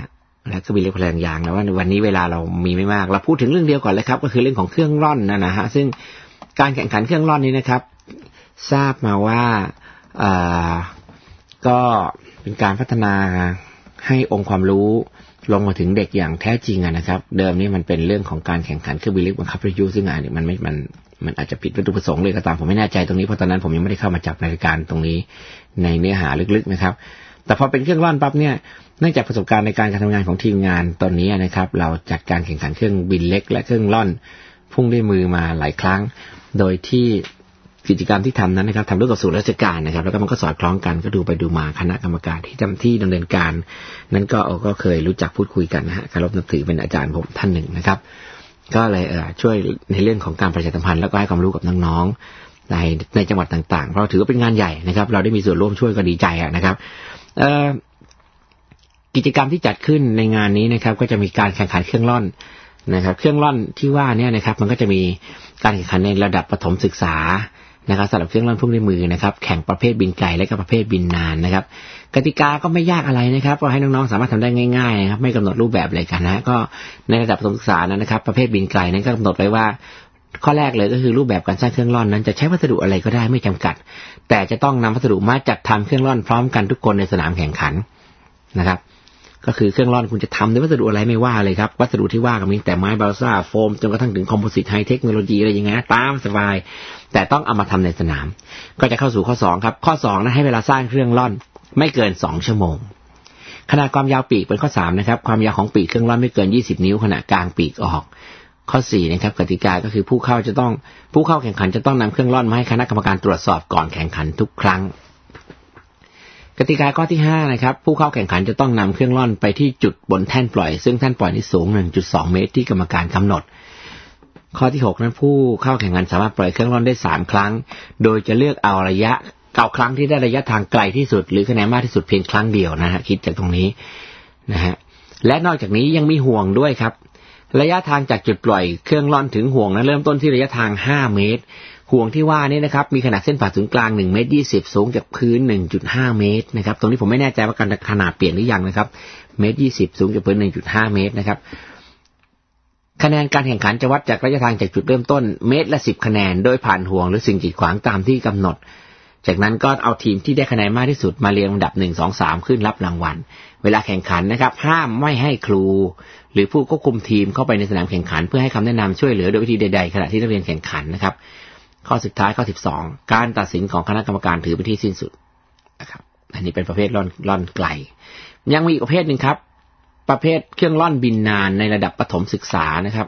และเครื่องบินเล็กพลังยางแล้วว่าวันนี้เวลาเรามีไม่มากเราพูดถึงเรื่องเดียวก่อนเลยครับก็คือเรื่องของเครื่องร่อนนะนะฮะซึ่งการแข่งขันเครื่องร่อนนี้นะครับทราบมาว่าอ่าก็เป็นการพัฒนาให้องค์ความรู้ลงมาถึงเด็กอย่างแท้จริงนะครับเดิมนี่มันเป็นเรื่องของการแข่งขันเครื่องบินเล็กบังคับวิทยุซึ่งอันนี้มันไม่มันมันอาจจะผิดวัตถุประสงค์เลยก็ตามผมไม่แน่ใจตรงนี้เพราะตอนนั้นผมยังไม่ได้เข้ามาจับรายการตรงนี้ในเนื้อหาลึกๆนะครับแต่พอเป็นเครื่องร่อนปั๊บเนี่ยเนื่องจากประสบการณ์ในการทำงานของทีมงานตอนนี้นะครับเราจัดการแข่งขันเครื่องบินเล็กและเครื่องร่อนพุ่งด้วยมือมาหลายครั้งโดยที่กิจกรรมที่ทำนั้นนะครับทำร่วมกับส่วนราชการนะครับแล้วก็มันก็สอดคล้องกันก็ดูไปดูมาคณะกรรมการที่ทำที่ดำเนินการนั้นก็ก็เคยรู้จักพูดคุยกันนะฮะเคารพนับถือเป็นอาจารย์ผมท่านหนึ่งนะครับก็เลยเอ่อช่วยในเรื่องของการประชาสัมพันธ์แล้วก็ให้ความรู้กับน้องๆในในจังหวัดต่างๆเพราะถือว่าเป็นงานใหญ่นะครับเราได้มีส่วนร่วมช่วยก็ดีใจนะครับเอ่อกิจกรรมที่จัดขึ้นในงานนี้นะครับก็จะมีการแข่งขันเครื่องร่อนนะครับเครื่องร่อนที่ว่าเนี่ยนะครับมันก็จะมีการแข่งขันในระดับประถมศึกษานะครับสำหรับเครื่องร่อนพุ่งด้วยมือนะครับแข่งประเภทบินไกลและก็ประเภทบินนานนะครับกติกาก็ไม่ยากอะไรนะครับก็ให้น้องๆสามารถทำได้ง่ายๆนะครับไม่กำหนดรูปแบบอะไรกันนะก็ในระดับประถมศึกษานั้นนะครับประเภทบินไกลนั้นก็กำหนดไว้ว่าข้อแรกเลยก็คือรูปแบบการสร้างเครื่องร่อนนั้นจะใช้วัสดุอะไรก็ได้ไม่จำกัดแต่จะต้องนำวัสดุมาจัดทำเครื่องร่อนพร้อมกันทุกคนในสนามแข่งขันนะครับก็คือเครื่องร่อนคุณจะทำด้วยวัสดุอะไรไม่ว่าเลยครับวัสดุที่ว่าก็มีแต่ไม้บาลซ่าโฟมจนกระทั่งถึงคอมโพสิตไฮเทคโนโลยีอะไรอย่างเงี้ยตามสบายแต่ต้องเอามาทำในสนามก็จะเข้าสู่ข้อสองครับข้อสองนะให้เวลาสร้างเครื่องร่อนไม่เกินสองชั่วโมงขนาดความยาวปีกเป็นข้อสามนะครับความยาวของปีกเครื่องร่อนไม่เกินยี่สิบนิ้วขณะกลางปีกออกข้อสี่นะครับกติกาก็คือผู้เข้าจะต้องผู้เข้าแข่งขันจะต้องนำเครื่องร่อนมาให้คณะกรรมการตรวจสอบก่อนแข่งขันทุกครั้งกติกาข้อที่ห้านะครับผู้เข้าแข่งขันจะต้องนำเครื่องร่อนไปที่จุดบนแท่นปล่อยซึ่งแท่นปล่อยนี้สูง หนึ่งจุดสอง เมตรที่กรรมการกำหนดข้อที่หกนั้นผู้เข้าแข่งขันสามารถปล่อยเครื่องร่อนได้สามครั้งโดยจะเลือกเอาระยะเก้าครั้งที่ได้ระยะทางไกลที่สุดหรือคะแนนมากที่สุดเพียงครั้งเดียวนะฮะคิดจากตรงนี้นะฮะและนอกจากนี้ยังมีห่วงด้วยครับระยะทางจากจุดปล่อยเครื่องร่อนถึงห่วงนั้นเริ่มต้นที่ระยะทางห้าเมตรห่วงที่ว่านี้นะครับมีขนาดเส้นผ่าศูนย์กลางหนึ่งเมตรยี่สิบสูงจากพื้น หนึ่งจุดห้า เมตรนะครับตรงนี้ผมไม่แน่ใจว่าการขนาดเปลี่ยนหรือยังนะครับเมตรยี่สิบสูงจากพื้น หนึ่งจุดห้า เมตรนะครับคะแนนการแข่งขันจะวัดจากระยะทางจากจุดเริ่มต้นเมตรละสิบคะแนนโดยผ่านห่วงหรือสิ่งกีดขวางตามที่กำหนดจากนั้นก็เอาทีมที่ได้คะแนนมากที่สุดมาเรียงลำดับหนึ่ง สอง สามขึ้นรับรางวัลเวลาแข่งขันนะครับห้ามไม่ให้ครูหรือผู้ควบคุมทีมเข้าไปในสนามแข่งขันเพื่อให้คำแนะนำช่วยเหลือโดยวิธีใดๆขณะที่นักเรียนแข่งขันนะครับข้อสุดท้ายข้อสิบสองการตัดสินของคณะกรรมการถือเป็นที่สิ้นสุดนะครับอันนี้เป็นประเภทร่อนร่อนไกลยังมีอีกประเภทหนึ่งครับประเภทเครื่องร่อนบินนานในระดับประถมศึกษานะครับ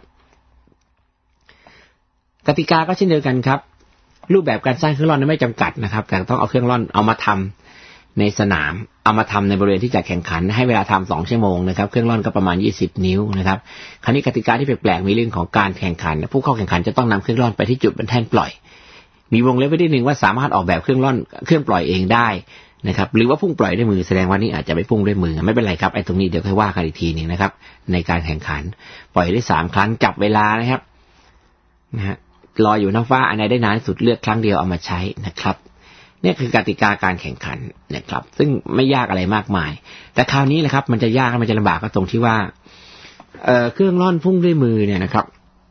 กติกาก็เช่นเดียวกันครับรูปแบบการสร้างเครื่องร่อนนั้นไม่จำกัดนะครับแต่ต้องเอาเครื่องร่อนเอามาทำในสนามเอามาทำในบริเวณที่จะแข่งขันให้เวลาทำสองชั่วโมงนะครับเครื่องร่อนก็ประมาณยี่สิบนิ้วนะครับคราวนี้กติกาที่แปลกๆมีเรื่องของการแข่งขันผู้เข้าแข่งขันจะต้องนำเครื่องร่อนไปที่จุดบนแท่นปล่อยมีวงเล็บไว้นิดนึงว่าสามารถออกแบบเครื่องร่อนเครื่องปล่อยเองได้นะครับหรือว่าพุ่งปล่อยด้วยมือแสดงว่านี่อาจจะไม่พุ่งด้วยมือไม่เป็นไรครับไอ้ตรงนี้เดี๋ยวค่อยว่ากันอีกทีนึงนะครับในการแข่งขันปล่อยได้สามครั้งจับเวลานะครับนะฮะลอยอยู่นอกฟ้าอันไหนได้นานที่สุดเลือกครั้งเดียวเอามาใช้นะครับนี่คือกติกาการแข่งขันนะครับซึ่งไม่ยากอะไรมากมายแต่คราวนี้นะครับมันจะยากมันจะลำบากก็ตรงที่ว่าเอ่อเครื่องร่อนพุ่งด้วยมือเนี่ยนะครับ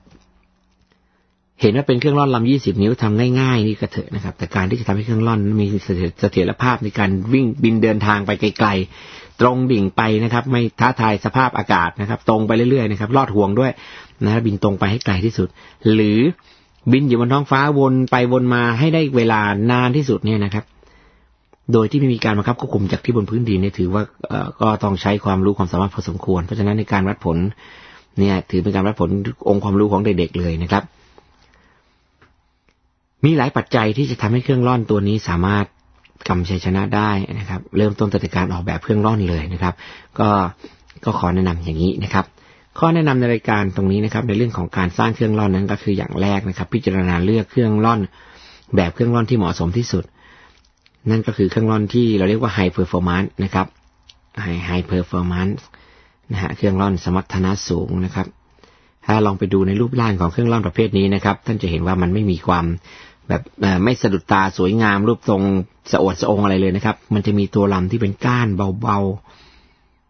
เห็นว่าเป็นเครื่องร่อนลำยี่สิบนิ้วทำง่ายๆนี่ก็เถอะนะครับแต่การที่จะทำให้เครื่องร่อนมีเสถียรภาพในการวิ่งบินเดินทางไปไกลๆตรงดิ่งไปนะครับไม่ท้าทายสภาพอากาศนะครับตรงไปเรื่อยๆนะครับลอดห่วงด้วยนะบินตรงไปให้ไกลที่สุดหรือบินอยู่บนท้องฟ้าวนไปวนมาให้ได้เวลานานที่สุดเนี่ยนะครับโดยที่ไม่มีการบังคับควบคุมจากที่บนพื้นดินเนี่ยถือว่าเอ่อก็ต้องใช้ความรู้ความสามารถพอสมควรเพราะฉะนั้นในการวัดผลเนี่ยถือเป็นการวัดผลองค์ความรู้ของเด็กๆเลยนะครับมีหลายปัจจัยที่จะทำให้เครื่องร่อนตัวนี้สามารถกำชัยชนะได้นะครับเริ่มต้นจากการออกแบบเครื่องร่อนเลยนะครับก็ก็ขอแนะนำอย่างนี้นะครับข้อแนะนำในรายการตรงนี้นะครับในเรื่องของการสร้างเครื่องร่อนนั้นก็คืออย่างแรกนะครับพิจารณาเลือกเครื่องร่อนแบบเครื่องร่อนที่เหมาะสมที่สุดนั่นก็คือเครื่องร่อนที่เราเรียกว่า high performance นะครับ high high performance นะฮะเครื่องร่อนสมรรถนะสูงนะครับถ้าลองไปดูในรูปร่างของเครื่องร่อนประเภทนี้นะครับท่านจะเห็นว่ามันไม่มีความแบบไม่สะดุดตาสวยงามรูปทรงสะอวดสะองอะไรเลยนะครับมันจะมีตัวลำที่เป็นก้านเบาๆต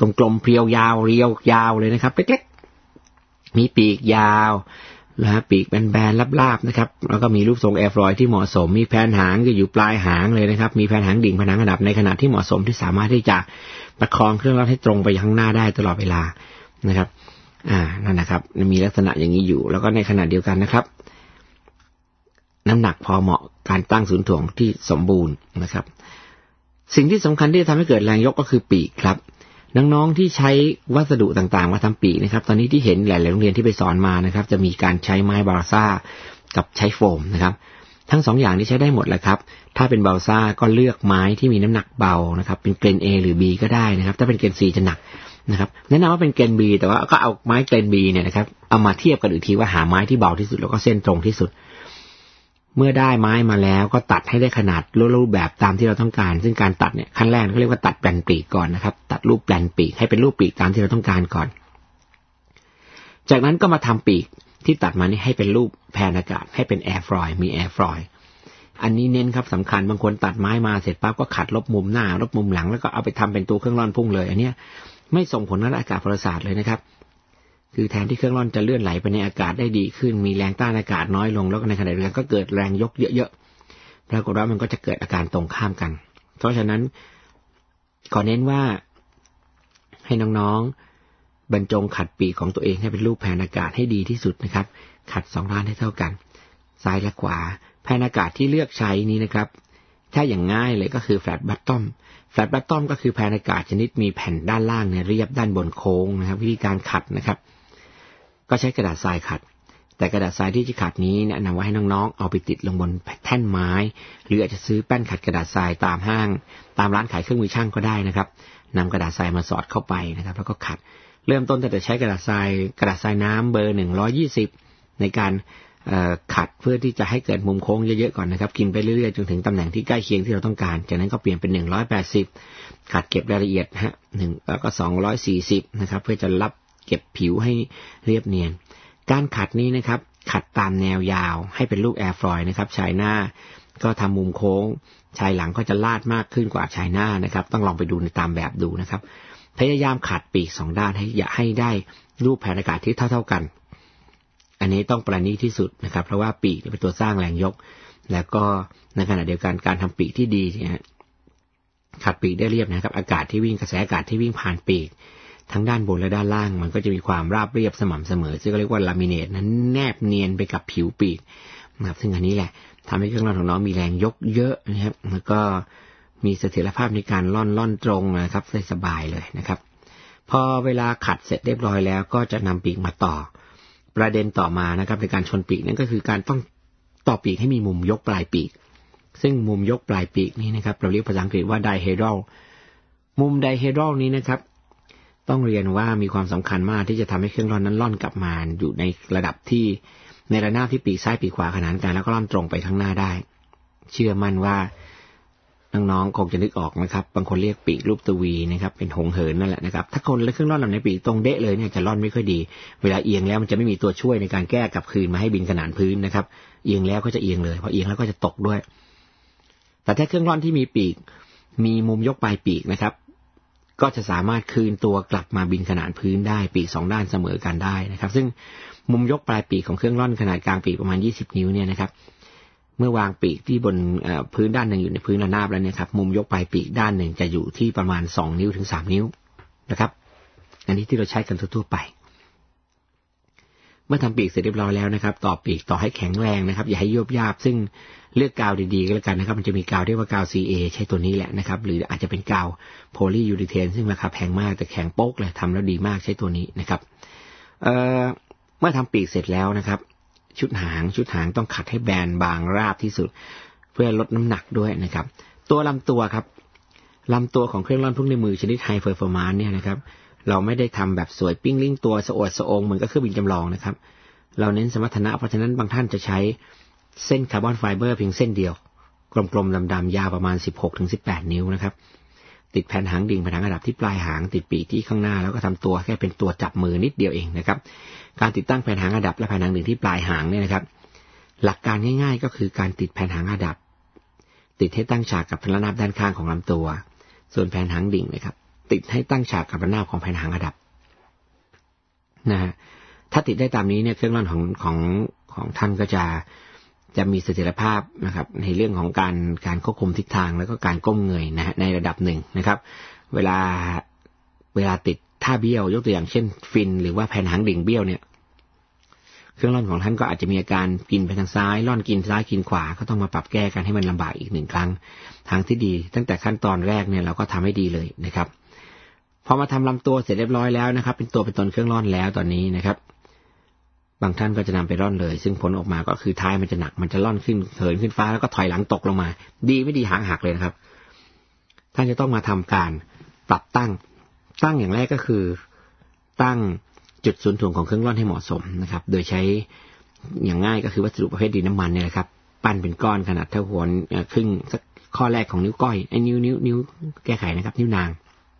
กลมๆเพรียวยาวเรียวยาวเลยนะครับเล็กๆมีปีกยาวนะฮะปีกแบนๆลาบๆนะครับแล้วก็มีรูปทรงแอร์ฟลอยที่เหมาะสมมีแผนหางก็อยู่ปลายหางเลยนะครับมีแผนหางดิ่งผนังอันดับในขณะที่เหมาะสมที่สามารถที่จะประคองเครื่องร่อนให้ตรงไปข้างหน้าได้ตลอดเวลานะครับอ่านั่นนะครับมีลักษณะอย่างนี้อยู่แล้วก็ในขณะเดียวกันนะครับน้ำหนักพอเหมาะการตั้งศูนย์ถ่วงที่สมบูรณ์นะครับสิ่งที่สำคัญที่จะทำให้เกิดแรงยกก็คือปีกครับน้องๆที่ใช้วัสดุต่างๆมาทำปีกนะครับตอนนี้ที่เห็นหลายๆโรงเรียนที่ไปสอนมานะครับจะมีการใช้ไม้บาลซ่ากับใช้โฟมนะครับทั้งสองอย่างนี้ใช้ได้หมดแหละครับถ้าเป็นบาลซ่าก็เลือกไม้ที่มีน้ำหนักเบานะครับเป็นเกรน A หรือ B ก็ได้นะครับถ้าเป็นเกรน C จะหนักนะครับแนะนำว่าเป็นเกรน B แต่ว่าก็เอาไม้เกรน B เนี่ยนะครับเอามาเทียบกันอีกทีว่าหาไม้ที่เบาที่สุดแล้วก็เส้นตรงที่สุดเมื่อได้ไม้มาแล้วก็ตัดให้ได้ขนาดรูปแบบตามที่เราต้องการซึ่งการตัดเนี่ยขั้นแรกเขาเรียกว่าตัดแปลนปีกก่อนนะครับตัดรูปแปลนปีกให้เป็นรูปปีกตามที่เราต้องการก่อนจากนั้นก็มาทำปีกที่ตัดมานี่ให้เป็นรูปแผ่นอากาศให้เป็นแอร์ฟลอยมีแอร์ฟลอยอันนี้เน้นครับสำคัญบางคนตัดไม้มาเสร็จปั๊บก็ขัดลบมุมหน้าลบมุมหลังแล้วก็เอาไปทำเป็นตัวเครื่องร่อนพุ่งเลยอันนี้ไม่ส่งผลต่ออากาศพลศาสตร์เลยนะครับคือแทนที่เครื่องร่อนจะเลื่อนไหลไปในอากาศได้ดีขึ้นมีแรงต้านอากาศน้อยลงแล้วก็ในขณะเดียวกันก็เกิดแรงยกเยอะๆปรากฏว่ามันก็จะเกิดอาการตรงข้ามกันเพราะฉะนั้นขอเน้นว่าให้น้องๆบรรจงขัดปีกของตัวเองให้เป็นรูปแผ่นอากาศให้ดีที่สุดนะครับขัดสองด้านให้เท่ากันซ้ายและขวาแผ่นอากาศที่เลือกใช้นี้นะครับถ้าอย่างง่ายเลยก็คือแฟลตบัตตอมแฟลตบัตตอมก็คือแผ่นอากาศชนิดมีแผ่นด้านล่างเนี่ยเรียบด้านบนโค้งนะครับวิธีการขัดนะครับก็ใช้กระดาษทรายขัดแต่กระดาษทรายที่จะขัดนี้แนะนำว่าให้น้องๆเอาไปติดลงบนแท่นไม้หรืออาจจะซื้อแป้นขัดกระดาษทรายตามห้างตามร้านขายเครื่องมือช่างก็ได้นะครับนำกระดาษทรายมาสอดเข้าไปนะครับแล้วก็ขัดเริ่มต้นแต่ใช้กระดาษทรายกระดาษทรายน้ำเบอร์หนึ่งร้อยยี่สิบในการขัดเพื่อที่จะให้เกิดมุมโค้งเยอะๆก่อนนะครับกินไปเรื่อยๆจนถึงตำแหน่งที่ใกล้เคียงที่เราต้องการจากนั้นก็เปลี่ยนเป็นหนึ่งร้อยแปดสิบขัดเก็บรายละเอียดฮะหนึ่งแล้วก็สองร้อยสี่สิบนะครับเพื่อจะรับเก็บผิวให้เรียบเนียนการขัดนี้นะครับขัดตามแนวยาวให้เป็นรูปแอร์ฟลอยนะครับชายหน้าก็ทำมุมโค้งชายหลังก็จะลาดมากขึ้นกว่าชายหน้านะครับต้องลองไปดูในตามแบบดูนะครับพยายามขัดปีกสองด้านให้อย่าให้ได้รูปแผ่นอากาศที่เท่าๆกันอันนี้ต้องประณีตที่สุดนะครับเพราะว่าปีกเป็นตัวสร้างแรงยกแล้วก็ในขณะเดียวกันการทำปีกที่ดีเนี่ยขัดปีกได้เรียบนะครับอากาศที่วิ่งกระแสอากาศที่วิ่งผ่านปีกทั้งด้านบนและด้านล่างมันก็จะมีความราบเรียบสม่ำเสมอซึ่งเรียกว่าลามิเนตนั้นแนบเนียนไปกับผิวปีกนะครับซึ่งอันนี้แหละทำให้เครื่องร่อนของน้องมีแรงยกเยอะนะครับแล้วก็มีเสถียรภาพในการล่อนล่อนตรงนะครับได้สบายเลยนะครับพอเวลาขัดเสร็จเรียบร้อยแล้วก็จะนำปีกมาต่อประเด็นต่อมานะครับในการชนปีกนั่นก็คือการต้องต่อปีกให้มีมุมยกปลายปีกซึ่งมุมยกปลายปีกนี้นะครับเราเรียกภาษาอังกฤษว่าไดเฮดรัลมุมไดเฮดรัลนี้นะครับต้องเรียนว่ามีความสำคัญมากที่จะทำให้เครื่องร่อนนั้นล่อนกลับมาอยู่ในระดับที่ในระนาบที่ปีกซ้ายปีกขวาขนานกันแล้วก็ล่อนตรงไปข้างหน้าได้เชื่อมั่นว่าน้องๆคงจะนึกออกนะครับบางคนเรียกปีกรูปตัววีนะครับเป็นหงเหินนั่นแหละนะครับถ้าคนและเครื่องร่อนลำในปีกตรงเดะเลยเนี่ยจะล่อนไม่ค่อยดีเวลาเอียงแล้วมันจะไม่มีตัวช่วยในการแก้กลับคืนมาให้บินขนานพื้นนะครับเอียงแล้วก็จะเอียงเลยพอเอียงแล้วก็จะตกด้วยแต่ถ้าเครื่องร่อนที่มีปีกมีมุมยกปลายปีกนะครับก็จะสามารถคืนตัวกลับมาบินขนานพื้นได้ปีกสองด้านเสมอกันได้นะครับซึ่งมุมยกปลายปีกของเครื่องร่อนขนาดกลางปีกประมาณยี่สิบนิ้วเนี่ยนะครับเมื่อวางปีกที่บนพื้นด้านหนึ่งอยู่ในพื้นระนาบแล้วเนี่ยครับมุมยกปลายปีกด้านหนึ่งจะอยู่ที่ประมาณสองนิ้วถึงสามนิ้วนะครับอันนี้ที่เราใช้กันทั่วๆไปเมื่อทำปีกเสร็จเรียบร้อยแล้วนะครับต่อปีกต่อให้แข็งแรงนะครับอย่าให้ยุบยาบซึ่งเลือกกาวดีๆก็แล้วกันนะครับมันจะมีกาวเรียกว่ากาว ซี เอ ใช้ตัวนี้แหละนะครับหรืออาจจะเป็นกาวโพลียูริเทนซึ่งราคาแพงมากแต่แข็งโป๊กเลยทำแล้วดีมากใช้ตัวนี้นะครับเอ่อเมื่อทำปีกเสร็จแล้วนะครับชุดหางชุดหางต้องขัดให้แบนบางราบที่สุดเพื่อลดน้ำหนักด้วยนะครับตัวลำตัวครับลำตัวของเครื่องร่อนพุ่งในมือชนิดไฮเปอร์ฟอร์มานซ์เนี่ยนะครับเราไม่ได้ทำแบบสวยปิ้งลิ่งตัวสะอวดสะองเหมือนกับเครื่องบินจำลองนะครับเราเน้นสมรรถนะเพราะฉะนั้นบางท่านจะใช้เส้นคาร์บอนไฟเบอร์เพียงเส้นเดียวกลมๆดำๆยาวประมาณ สิบหกถึงสิบแปด นิ้วนะครับติดแผ่นหางดิ่งผนังระดับที่ปลายหางติดปีกที่ข้างหน้าแล้วก็ทำตัวแค่เป็นตัวจับมือนิดเดียวเองนะครับการติดตั้งแผ่นหางระดับและแผ่นหางดิ่งที่ปลายหางเนี่ยนะครับหลักการง่ายๆก็คือการติดแผ่นหางระดับติดให้ตั้งฉากกับระนาบด้านข้างของลำตัวส่วนแผ่นหางดิ่งนะครับติดให้ตั้งฉากกับระนาบของแผ่นหางระดับนะฮะถ้าติดได้ตามนี้เนี่ยเครื่องร่อนของของของท่านก็จะจะมีเสถียรภาพนะครับในเรื่องของการการควบคุมทิศทางแล้วก็การก้มเงยนะฮะในระดับหนึ่งนะครับเวลาเวลาติดท่าเบี้ยวยกตัวอย่างเช่นฟินหรือว่าแผ่นหางดิ่งเบี้ยวเนี่ยเครื่องร่อนของท่านก็อาจจะมีอาการกินไปทางซ้ายร่อนกินซ้ายกินขวาก็ต้องมาปรับแก้กันให้มันลำบากอีกหนึ่งครั้งทางที่ดีตั้งแต่ขั้นตอนแรกเนี่ยเราก็ทำให้ดีเลยนะครับพอมาทำลำตัวเสร็จเรียบร้อยแล้วนะครับเป็นตัวเป็นตนเครื่องร่อนแล้วตอนนี้นะครับบางท่านก็จะนำไปร่อนเลยซึ่งผลออกมาก็คือท้ายมันจะหนักมันจะร่อนขึ้นเหินขึ้นฟ้าแล้วก็ถอยหลังตกลงมาดีไม่ดีหางหักเลยนะครับท่านจะต้องมาทำการปรับตั้งตั้งอย่างแรกก็คือตั้งจุดศูนย์ถ่วงของเครื่องร่อนให้เหมาะสมนะครับโดยใช้อย่างง่ายก็คือวัสดุประเภทดินน้ำมันเนี่ยแหละครับปั้นเป็นก้อนขนาดเท่าหัวครึ่งสักข้อแรกของนิ้วก้อยไอ้นิ้วนิ้วนิ้วแก้ไขนะครับนิ้วนาง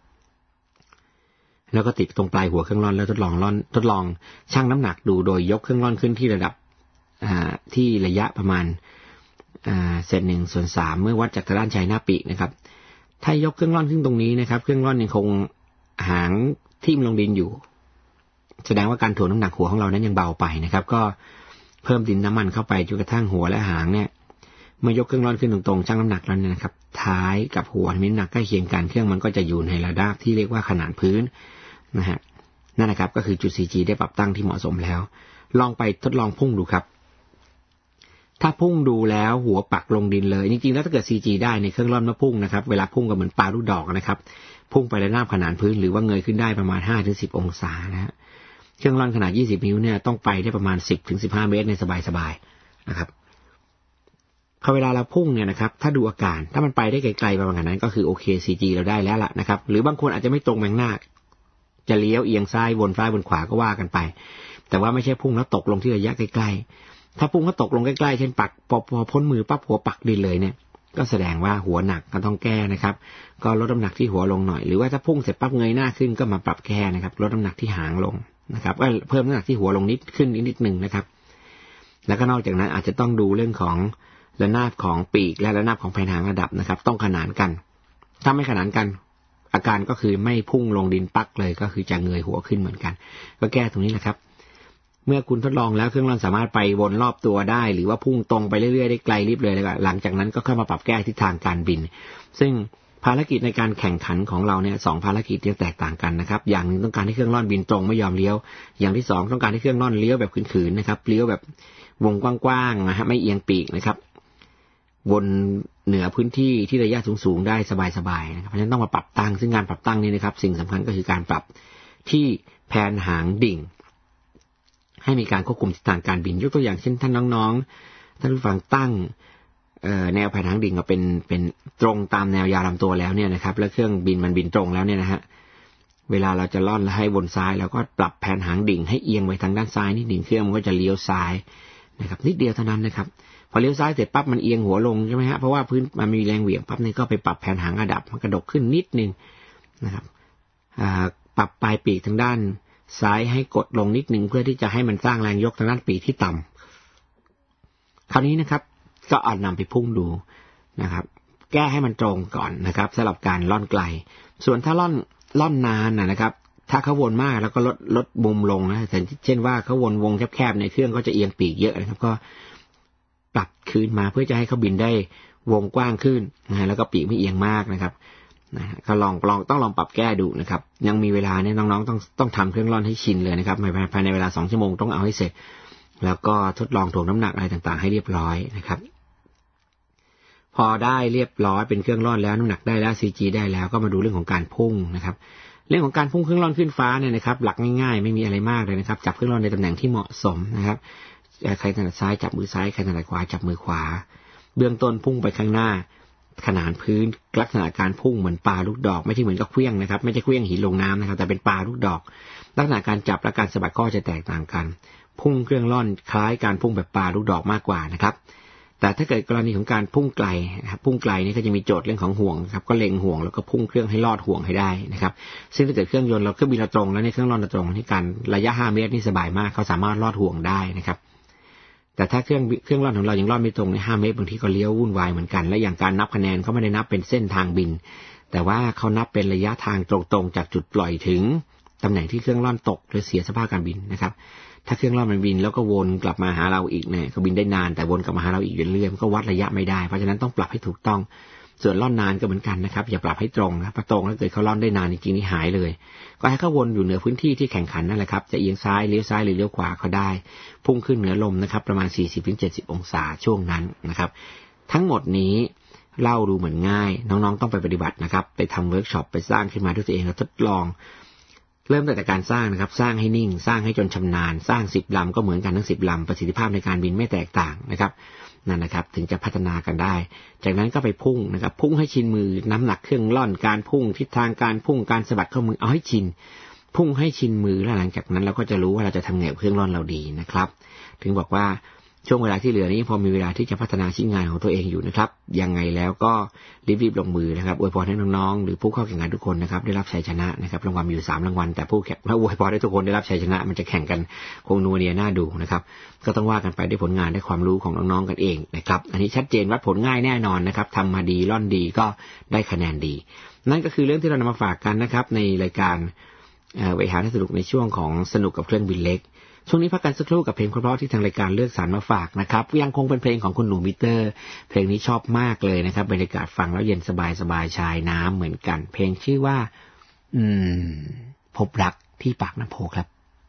แล้วก็ติดตรงปลายหัวเครื่องร่อนแล้วทดลองร่อนทดลองชั่งน้ำหนักดูโดยยกเครื่องร่อนขึ้นที่ระดับที่ระยะประมาณเศษหนึ่งส่วนสามเมื่อวัดจากด้านชายหน้าปีกนะครับถ้ายกเครื่องร่อนขึ้นตรงนี้นะครับเครื่องร่อนยังคงหางทิ่มลงดินอยู่แสดงว่าการถ่วงน้ำหนักหัวของเรานั้นยังเบาไปนะครับก็เพิ่มดินน้ำมันเข้าไปจนกระทั่งหัวและหางเนี่ยเมื่อยกเครื่องร่อนขึ้นตรงๆชั่งน้ำหนักแล้วเนี่ยนะครับท้ายกับหัวมีน้ำหนักใกล้เคียงกันเครื่องมันก็จะอยู่ในระดับที่เรียกว่าขนานพื้นนะฮะนั่นนะครับก็คือ จุด ซี จี ได้ปรับตั้งที่เหมาะสมแล้วลองไปทดลองพุ่งดูครับถ้าพุ่งดูแล้วหัวปักลงดินเลยจริงๆแล้วถ้าเกิด ซี จี ได้ในเครื่องร่อนเมื่อพุ่งนะครับเวลาพุ่งก็เหมือนปลาลูกดอกนะครับพุ่งไประนาบขนานพื้นหรือว่าเงยขึ้นได้ประมาณ ห้าถึงสิบ องศานะฮะเครื่องร่อนขนาดยี่สิบนิ้วเนี่ยต้องไปได้ประมาณ สิบถึงสิบห้า เมตรในสบายๆนะครับพอเวลาเราพุ่งเนี่ยนะครับถ้าดูอาการถ้ามันไปได้ไกลๆประมาณนั้นก็คือโอเค ซี จี เราได้แล้วล่ะนะครับหรือบางคนอาจจะไม่ตรงแมงหน้าจะเลี้ยวเอียงซ้ายวนซ้ายวนขวาก็ว่ากันไปแต่ว่าไม่ใช่พุ่งแล้วตกลงที่ระยะใกล้ๆถ้าพุ่งแล้วตกลงใกล้ๆเช่นปักพอพอพ้นมือปั๊บหัวปักดินเลยเนี่ยก็แสดงว่าหัวหนักก็ต้องแก้นะครับก็ลดน้ำหนักที่หัวลงหน่อยหรือว่าถ้าพุ่งเสร็จปั๊บเงยหน้าขึ้นก็มาปรับแก้นะครับลดน้ำหนักที่หางลงนะครับก็เพิ่มน้ำหนักที่หัวลงนิดขึ้นนิดนึงนะครับแล้วก็นอกจากนั้นอาจจะต้องดูเรื่องของระนาบของปีกและระนาบของแผ่นหางระดับนะครับต้องขนานกันถ้าไม่ขนานกันอาการก็คือไม่พุ่งลงดินปักเลยก็คือจะเงยหัวขึ้นเหมือนกันก็แก้ตรงนี้แหละครับเมื่อคุณทดลองแล้วเครื่องร่อนสามารถไปวนรอบตัวได้หรือว่าพุ่งตรงไปเรื่อยๆได้ไกลรีบเลยเลยหลังจากนั้นก็เข้ามาปรับแก้ทิศทางการบินซึ่งภารกิจในการแข่งขันของเราเนี่ยสองภารกิจที่แตกต่างกันนะครับอย่างนึงต้องการให้เครื่องร่อนบินตรงไม่ยอมเลี้ยวอย่างที่สองต้องการให้เครื่องร่อนเลี้ยวแบบขืนๆนะครับเลี้ยวแบบวงกว้างๆนะฮะไม่เอียงปีกนะครับวนเหนือพื้นที่ที่ระยะสูงๆได้สบายๆนะครับเพราะฉะนั้นต้องมาปรับตั้งซึ่งการปรับตั้งนี้นะครับสิ่งสำคัญก็คือการปรับที่แผนหางดิ่งให้มีการควบคุมทิศทางการบินยกตัวอย่างเช่นท่านน้องๆท่านผู้ฟังตั้งแนวแผนหางดิ่งก็เป็นเป็นตรงตามแนวยาวลำตัวแล้วเนี่ยนะครับแล้วเครื่องบินมันบินตรงแล้วเนี่ยนะฮะเวลาเราจะล่อนแล้วให้วนซ้ายเราก็ปรับแผนหางดิ่งให้เอียงไปทางด้านซ้ายนิดหนึ่งเครื่องมันก็จะเลี้ยวซ้ายนะครับนิดเดียวเท่านั้นนะครับพอเลี้ยวซ้ายเสร็จปั๊บมันเอียงหัวลงใช่ไหมฮะเพราะว่าพื้นมันมีแรงเหวี่ยงปั๊บนี่ก็ไปปรับแผนหางระดับมันกระดกขึ้นนิดนึงนะครับปรับปลายปีกทางด้านซ้ายให้กดลงนิดนึงเพื่อที่จะให้มันสร้างแรงยกทางด้านปีกที่ต่ำคราวนี้นะครับก็เอานำไปพุ่งดูนะครับแก้ให้มันตรงก่อนนะครับสำหรับการล่อนไกลส่วนถ้าล่อนล่อนนานนะครับถ้าเขาวนมากแล้วก็ลดลดมุมลงนะเช่นว่าเขาวนวงแคบๆในเครื่องก็จะเอียงปีกเยอะนะครับก็ปรับคืนมาเพื่อจะให้เขาบินได้วงกว้างขึ้นนะแล้วก็ปีกไม่เอียงมากนะครับนะก็ลองลองต้องลองปรับแก้ดูนะครับยังมีเวลาเนี่ยน้องๆต้องต้องทำเครื่องร่อนให้ชินเลยนะครับภายในเวลาสองชั่วโมงต้องเอาให้เสร็จแล้วก็ทดลองถ่วงน้ำหนักอะไรต่างๆให้เรียบร้อยนะครับพอได้เรียบร้อยเป็นเครื่องร่อนแล้วน้ำหนักได้แล้ว ซี จี ได้แล้วก็มาดูเรื่องของการพุ่งนะครับเรื่องของการพุ่งเครื่องร่อนขึ้นฟ้าเนี่ยนะครับหลักง่ายๆไม่มีอะไรมากเลยนะครับจับเครื่องร่อนในตำแหน่งที่เหมาะสมนะครับใครถนัดซ้ายจับมือซ้ายใครถนัดขวาจับมือขวาเบื้องต้นพุ่งไปข้างหน้าขนานพื้นลักษณะการพุ่งเหมือนปลาลูกดอกไม่ใช่เหมือนกับเคลื่องนะครับไม่ใช่เคลื่องหินลงน้ำนะครับแต่เป็นปลาลูกดอกลักษณะการจับและการสะบัดข้อจะแตกต่างกันพุ่งเครื่องร่อนคล้ายการพุ่งแบบปลาลูกดอกมากกว่านะครับแต่ถ้าเกิดกรณีของการพุ่งไกลนะครับพุ่งไกลนี่ก็จะมีโจทย์เรื่องของห่วงครับก็เล็งห่วงแล้วก็พุ่งเครื่องให้ลอดห่วงให้ได้นะครับซึ่งถ้าเกิดเครื่องยนต์เราเครื่องบินเราตรงแล้วในเครื่องร่อนเราตรงที่การระยะห้าเมตรนี่สบายมากเขาสามารถลอดห่วงได้นะครับแต่ถ้าเครื่องเครื่องร่อนของเรายังร่อนไม่ตรงในห้าเมตรบางทีก็เลี้ยววุ่นวายเหมือนกันและอย่างการนับคะแนนเขาไม่ได้นับเป็นเส้นทางบินแต่ว่าเขานับเป็นระยะทางตรงๆจากจุดปล่อยถึงตำแหน่งที่เครื่องร่อนตกหรือเสียสภาพการบินนะครับถ้าเครื่องร่อนมันบินแล้วก็วนกลับมาหาเราอีกเนี่ยเขาบินได้นานแต่วนกลับมาหาเราอีกเรื่อยๆก็วัดระยะไม่ได้เพราะฉะนั้นต้องปรับให้ถูกต้องส่วนร่อนนานก็เหมือนกันนะครับอย่าปรับให้ตรงนะพอตรงแล้วเกิดเขาร่อนได้นานจริงๆนี่หายเลยก็ให้เขาวนอยู่เหนือพื้นที่ที่แข่งขันนั่นแหละครับจะเอียงซ้ายเลี้ยวซ้ายหรือเลี้ยวขวาเขาได้พุ่งขึ้นเหนือลมนะครับประมาณ สี่สิบถึงเจ็ดสิบ องศาช่วงนั้นนะครับทั้งหมดนี้เล่าดูเหมือนง่ายน้องๆต้องไปปฏิบัตินะครับไปทำเวิร์กช็อปไปสร้างขึ้นมาด้วยตัวเองแล้วทดลองเริ่มตั้งแต่การสร้างนะครับสร้างให้นิ่งสร้างให้จนชำนาญสร้างสิบลำก็เหมือนกันทั้งสิบลำประสิทธิภาพในการบินไม่แตกต่างนะครับนั่นนะครับถึงจะพัฒนากันได้จากนั้นก็ไปพุ่งนะครับพุ่งให้ชินมือน้ำหนักเครื่องล่อนการพุ่งทิศทางการพุ่งการสะบัดข้อมือเอาให้ชินพุ่งให้ชินมือแล้วหลังจากนั้นเราก็จะรู้ว่าเราจะทำไงกับเครื่องล่อนเราดีนะครับถึงบอกว่าช่วงเวลาที่เหลือนี้พอมีเวลาที่จะพัฒนาชิ้นงานของตัวเองอยู่นะครับยังไงแล้วก็รีบๆลงมือนะครับอวยพรให้น้องๆหรือผู้เข้าแข่งขันทุกคนนะครับได้รับชัยชนะนะครับรางวัลมีอยู่สามรางวัลแต่ผู้แข่งถ้าอวยพรให้ทุกคนได้รับชัยชนะมันจะแข่งกันคงนัวเนียน่าดูนะครับก็ต้องว่ากันไปด้วยผลงานด้วยความรู้ของน้องๆกันเองนะครับอันนี้ชัดเจนวัดผลง่ายแน่นอนนะครับทำมาดีล่อนดีก็ได้คะแนนดีนั่นก็คือเรื่องที่เรานำมาฝากกันนะครับในรายการเวหาน่าสนุกในช่วงของสนุกกับเครื่องบินเล็กช่วงนี้พักกันสักครู่กับเพลงเพราะๆที่ทางรายการเลือกสรรมาฝากนะครับยังคงเป็นเพลงของคุณหนูมิเตอร์เพลงนี้ชอบมากเลยนะครับบรรยากาศฟังแล้วเย็นสบายๆชายน้ำเหมือนกันเพลงชื่อว่าอืมพบรักที่ปากน้ำโพครับ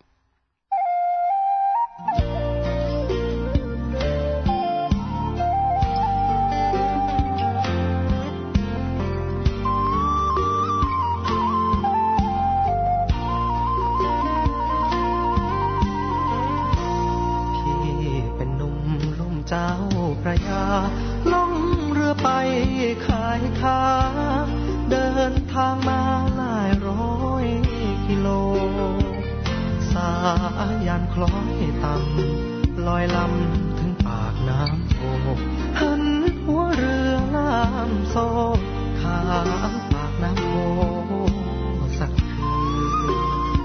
เจ้าพระยาล่องเรือไปขายค้าเดินทางมาหลายร้อยกิโลสายันคล้อยต่ำลอยลำถึงปากน้ำโพหันหัวเรือลามโซ่ข้ามปากน้ำโพสักคืน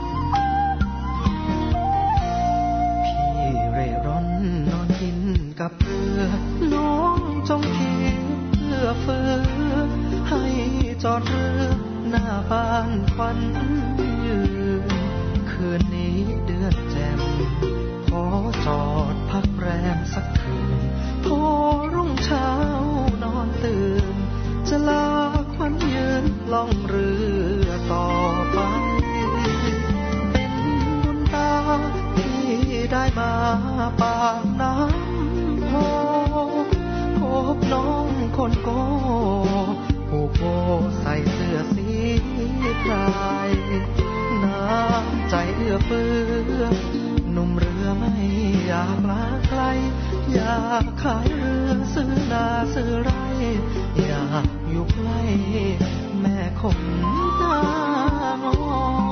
พี่เร่ร่อนนอนกินกับเรือน้องจงคิดเพื่อเฟือให้จอดเรือหน้าบ้านควันยืนคืนนี้เดือนแจ่มขอจอดพักแรมสักคืนพอรุ่งเช้านอนตื่นจะลาควันยืนล่องเรือต่อไปเป็นบุญตาที่ได้มาปากน้ำพบน้องคนโก้ผูกโบใส่เสื้อสีพรายน้ำใจเอื้อเฟื้อหนุ่มเรือไม่อยากลาไกลอยากขายเรือซื้อนาซื้อไร่อยากอยู่ใกล้แม่คนหน้างอ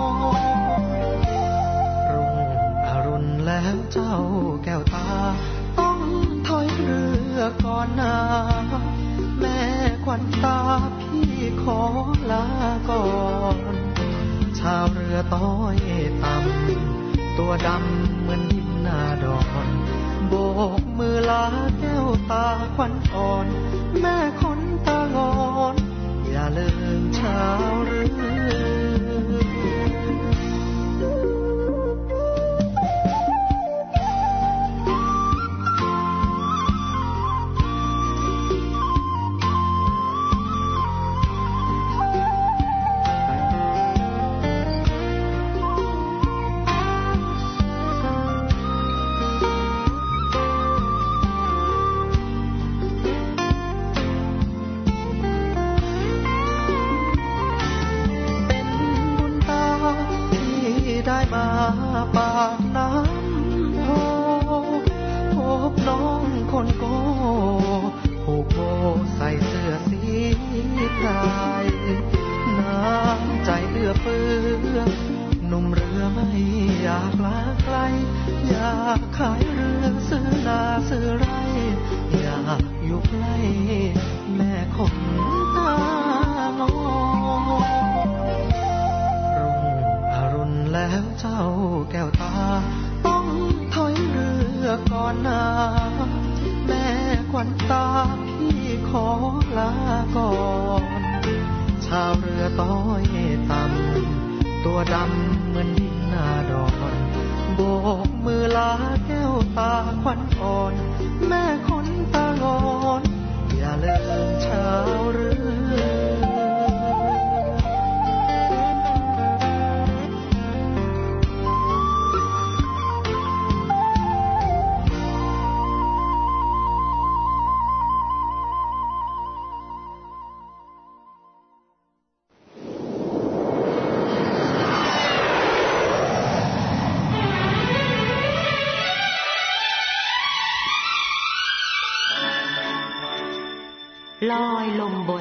รุ่งอรุณแล้วเจ้าแก้วตาต้องถอยเรือก่อนนาแม่ควันตาพี่ขอลาก่อนชาวเรือต้อยต่ำตัวดำเหมือนดินนาดอนโบกมือลาแก้วตาควันอ่อนแม่คนตางอนอย่าลืมชาวเรือได้มาปากน้ำโพพบน้องคนโก้ผูกโบใส่เสื้อสีพรายน้ำใจเอื้อเฟื้อหนุ่มเรือไม่อยากลาไกลอยากขายเรือซื้อนาซื้อไร่อยากอยู่ใกล้แม่คนตางอแล้วเจ้าแก้วตาต้องถอยเรือก่อนนาแม่ควันตาพี่ขอลาก่อนชชาวเรือต้อยต่ำตัวดำเหมือนดินนาดอนโบกมือลาแก้วตาควันอ่อนแม่คนตางอนอย่าลืมชาวเรือลอยลมบน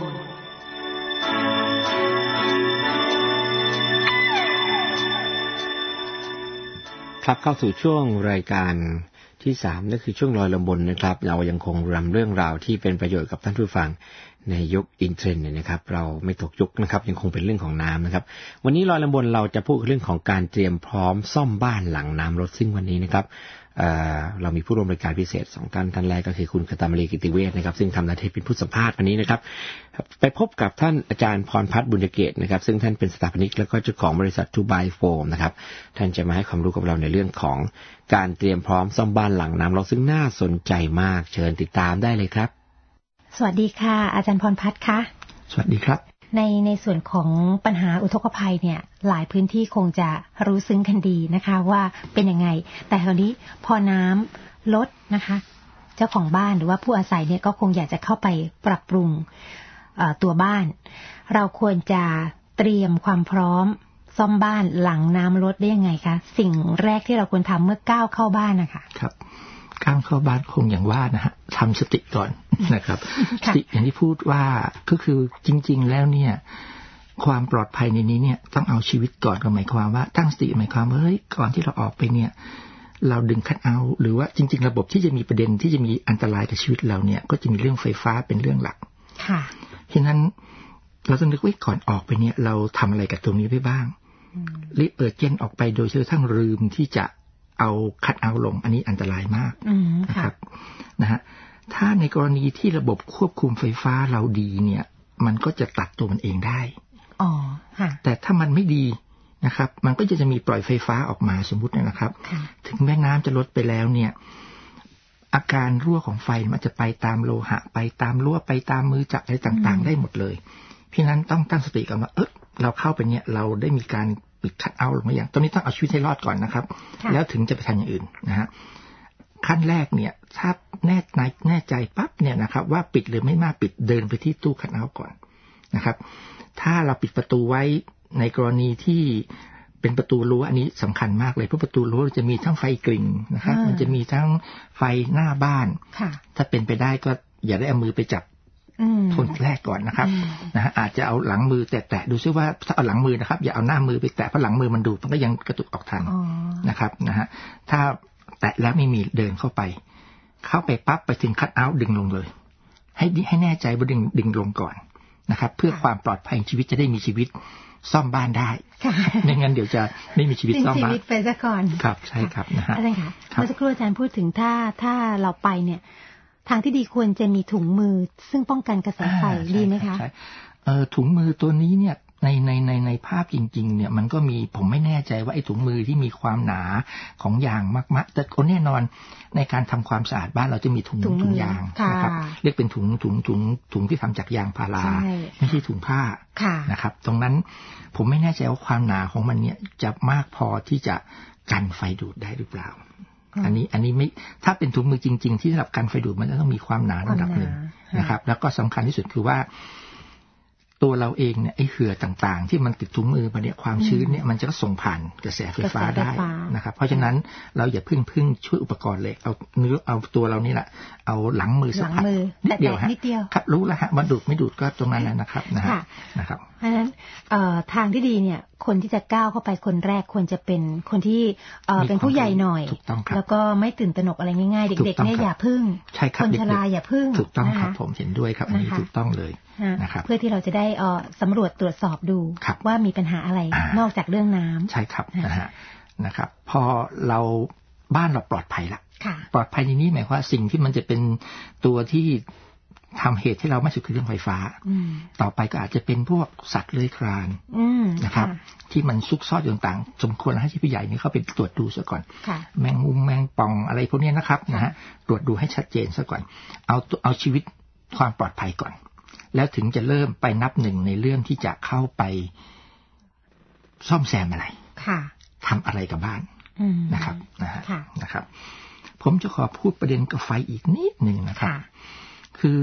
ครับเข้าสู่ช่วงรายการที่สามนั่นคือช่วงลอยลมบนนะครับเรายังคงรำเรื่องราวที่เป็นประโยชน์กับท่านผู้ฟังในยุคอินเทรนด์เนี่ยนะครับเราไม่ตกยุคนะครับยังคงเป็นเรื่องของน้ำนะครับวันนี้ลอยลมบนเราจะพูดเรื่องของการเตรียมพร้อมซ่อมบ้านหลังน้ำลดซึ่งวันนี้นะครับเอ่อเรามีผู้ร่วมรายการพิเศษสองท่านท่านแรกก็คือคุณกตมรีกิติเวชนะครับซึ่งทำหน้าที่เป็นผู้สัมภาษณ์วันนี้นะครับไปพบกับท่านอาจารย์พรพัฒน์บุญเกตนะครับซึ่งท่านเป็นสถาปนิกแล้วก็เจ้าของบริษัททูบายโฟมนะครับท่านจะมาให้ความรู้กับเราในเรื่องของการเตรียมพร้อมซ่อมบ้านหลังน้ำลดซึ่งน่าสนใจมากเชิญติดตามได้เลยครับสวัสดีค่ะอาจารย์พรพัฒน์ค่ะสวัสดีครับในในส่วนของปัญหาอุทกภัยเนี่ยหลายพื้นที่คงจะรู้ซึ้งกันดีนะคะว่าเป็นยังไงแต่คราวนี้พอน้ำลดนะคะเจ้าของบ้านหรือว่าผู้อาศัยเนี่ยก็คงอยากจะเข้าไปปรับปรุงตัวบ้านเราควรจะเตรียมความพร้อมซ่อมบ้านหลังน้ำลดได้ยังไงคะสิ่งแรกที่เราควรทำเมื่อก้าวเข้าบ้านนะคะครับก้าวเข้าบ้านคงอย่างว่านะฮะทำสติก่อนนะครับสติอย่างที่พูดว่าก็คือจริงๆแล้วเนี่ยความปลอดภัยในนี้เนี่ยต้องเอาชีวิตก่อนก็หมายความว่าตั้งสติหมายความว่าเฮ้ยก่อนที่เราออกไปเนี่ยเราดึงคัทเอาท์หรือว่าจริงๆระบบที่จะมีประเด็นที่จะมีอันตรายกับชีวิตเราเนี่ยก็จะมีเรื่องไฟฟ้าเป็นเรื่องหลักค่ะฉะนั้นเราต้องนึกไว้ก่อนออกไปเนี่ยเราทำอะไรกับตรงนี้ไว้บ้างรีบเปิดเจนออกไปโดยที่ทั้งลืมที่จะเอาคัทเอาท์ลงอันนี้อันตรายมากนะครับนะฮะถ้าในกรณีที่ระบบควบคุมไฟฟ้าเราดีเนี่ยมันก็จะตัดตัวมันเองได้อ๋อค่ะแต่ถ้ามันไม่ดีนะครับมันก็จะจะมีปล่อยไฟฟ้าออกมาสมมุตินะครับถึงแม้น้ำจะลดไปแล้วเนี่ยอาการรั่วของไฟมันจะไปตามโลหะไปตามรั่วไปตามมือจับอะไรต่างๆได้หมดเลยเพราะนั้นต้องตั้งสติกันว่าเออเราเข้าไปเนี่ยเราได้มีการปิดคัทเอาท์ลงมาอย่างตอนนี้ต้องเอาชีวิตให้รอดก่อนนะครับแล้วถึงจะไปทำอย่างอื่นนะฮะขั้นแรกเนี่ยถ้าแน่ในแน่ใจปั๊บเนี่ยนะครับว่าปิดหรือไม่มาปิดเดินไปที่ตู้คัทเอาท์ก่อนนะครับถ้าเราปิดประตูไว้ในกรณีที่เป็นประตูรั้วอันนี้สำคัญมากเลยเพราะประตูรั้วจะมีทั้งไฟกลิ่งนะครับมันจะมีทั้งไฟหน้าบ้านถ้าเป็นไปได้ก็อย่าได้เอามือไปจับทนแรกก่อนนะครับนะฮะอาจจะเอาหลังมือแตะๆดูซิว่าถ้าเอาหลังมือนะครับอย่าเอาหน้ามือไปแตะเพราะหลังมือมันดูดมันก็ยังกระตุกออกทันนะครับนะฮะถ้าแตะแล้วไม่มีเดินเข้าไปเข้าไปปั๊บไปถึงคัทเอาท์ดึงลงเลยให้ให้แน่ใจว่าดึงดึงลงก่อนนะครับเพื่อความปลอดภัยชีวิตจะได้มีชีวิตซ่อมบ้านได้ไม่งั้นเดี๋ยวจะไม่มีชีวิตซ่อมบ้านชีวิตไปซะก่อนครับใช่ครับนะฮะอาจารย์คะเมื่อสักครู่อาจารย์พูดถึงถ้าถ้าเราไปเนี่ยทางที่ดีควรจะมีถุงมือซึ่งป้องกันกระแสไฟดีไหมคะใช่เอ่อถุงมือตัวนี้เนี่ยในในในในภาพจริงๆเนี่ยมันก็มีผมไม่แน่ใจว่าไอ้ถุงมือที่มีความหนาของยางมากๆแต่ก็แน่นอนในการทำความสะอาดบ้านเราจะมีถุงถุงยางนะครับเรียกเป็นถุงถุงถุงถุงที่ทำจากยางพาราไม่ใช่ถุงผ้านะครับตรงนั้นผมไม่แน่ใจว่าความหนาของมันเนี่ยจะมากพอที่จะกันไฟดูดได้หรือเปล่าอันนี้อันนี้ไม่ถ้าเป็นถุงมือจริงๆที่สำหรับกันไฟดูดมันจะต้องมีความหนาระดับหนึ่งนะครับแล้วก็สำคัญที่สุดคือว่าตัวเราเองเนี่ยไอ้เหื่อต่างๆที่มันติดถุงมือมาเนี่ยความชื้นเนี่ยมันจะส่งผ่านกระแสไฟฟ้าได้นะครับเพราะฉะนั้นเราอย่าพึ่งพึ่งช่วยอุปกรณ์เลยเอาเนื้อเอาตัวเรานี่แหละเอาหลังมือสัมผัสนิดเดียวฮะครับรู้แล้วฮะว่าดูดไม่ดูดก็ตรงนั้นแหละนะครับนะฮะนะครับเพราะฉะนั้นทางที่ดีเนี่ยคนที่จะก้าวเข้าไปคนแรกควรจะเป็นคนที่เป็นผู้ใหญ่หน่อยแล้วก็ไม่ตื่นตระหนกอะไรง่ายๆเด็กๆเนี่ยอย่าพึ่งคนชราอย่าพึ่งถูกต้องครับผมเห็นด้วยครับอันนี้ถูกต้องเลยนะครับเพื่อที่เราจะได้สำรวจตรวจสอบดูว่ามีปัญหาอะไรนอกจากเรื่องน้ำใช่ครับนะฮะนะครับพอเราบ้านเราปลอดภัยละปลอดภัยในนี้หมายความว่าสิ่งที่มันจะเป็นตัวที่ทำเหตุให้เราไม่สุขคือเรื่องไฟฟ้าต่อไปก็อาจจะเป็นพวกสัตว์เลื้อยคลานนะครับที่มันซุกซ่อนอยู่ต่างๆสมควรให้ผู้ใหญ่นี่เขาไปตรวจดูซะก่อนแมงมุมแมงป่องอะไรพวกนี้นะครับนะฮะตรวจดูให้ชัดเจนซะก่อนเอาเอาชีวิตความปลอดภัยก่อนแล้วถึงจะเริ่มไปนับหนึ่งในเรื่องที่จะเข้าไปซ่อมแซมอะไรทำอะไรกับบ้านนะครับนะฮะนะครับผมจะขอพูดประเด็นกับไฟอีกนิดหนึ่งนะครับคือ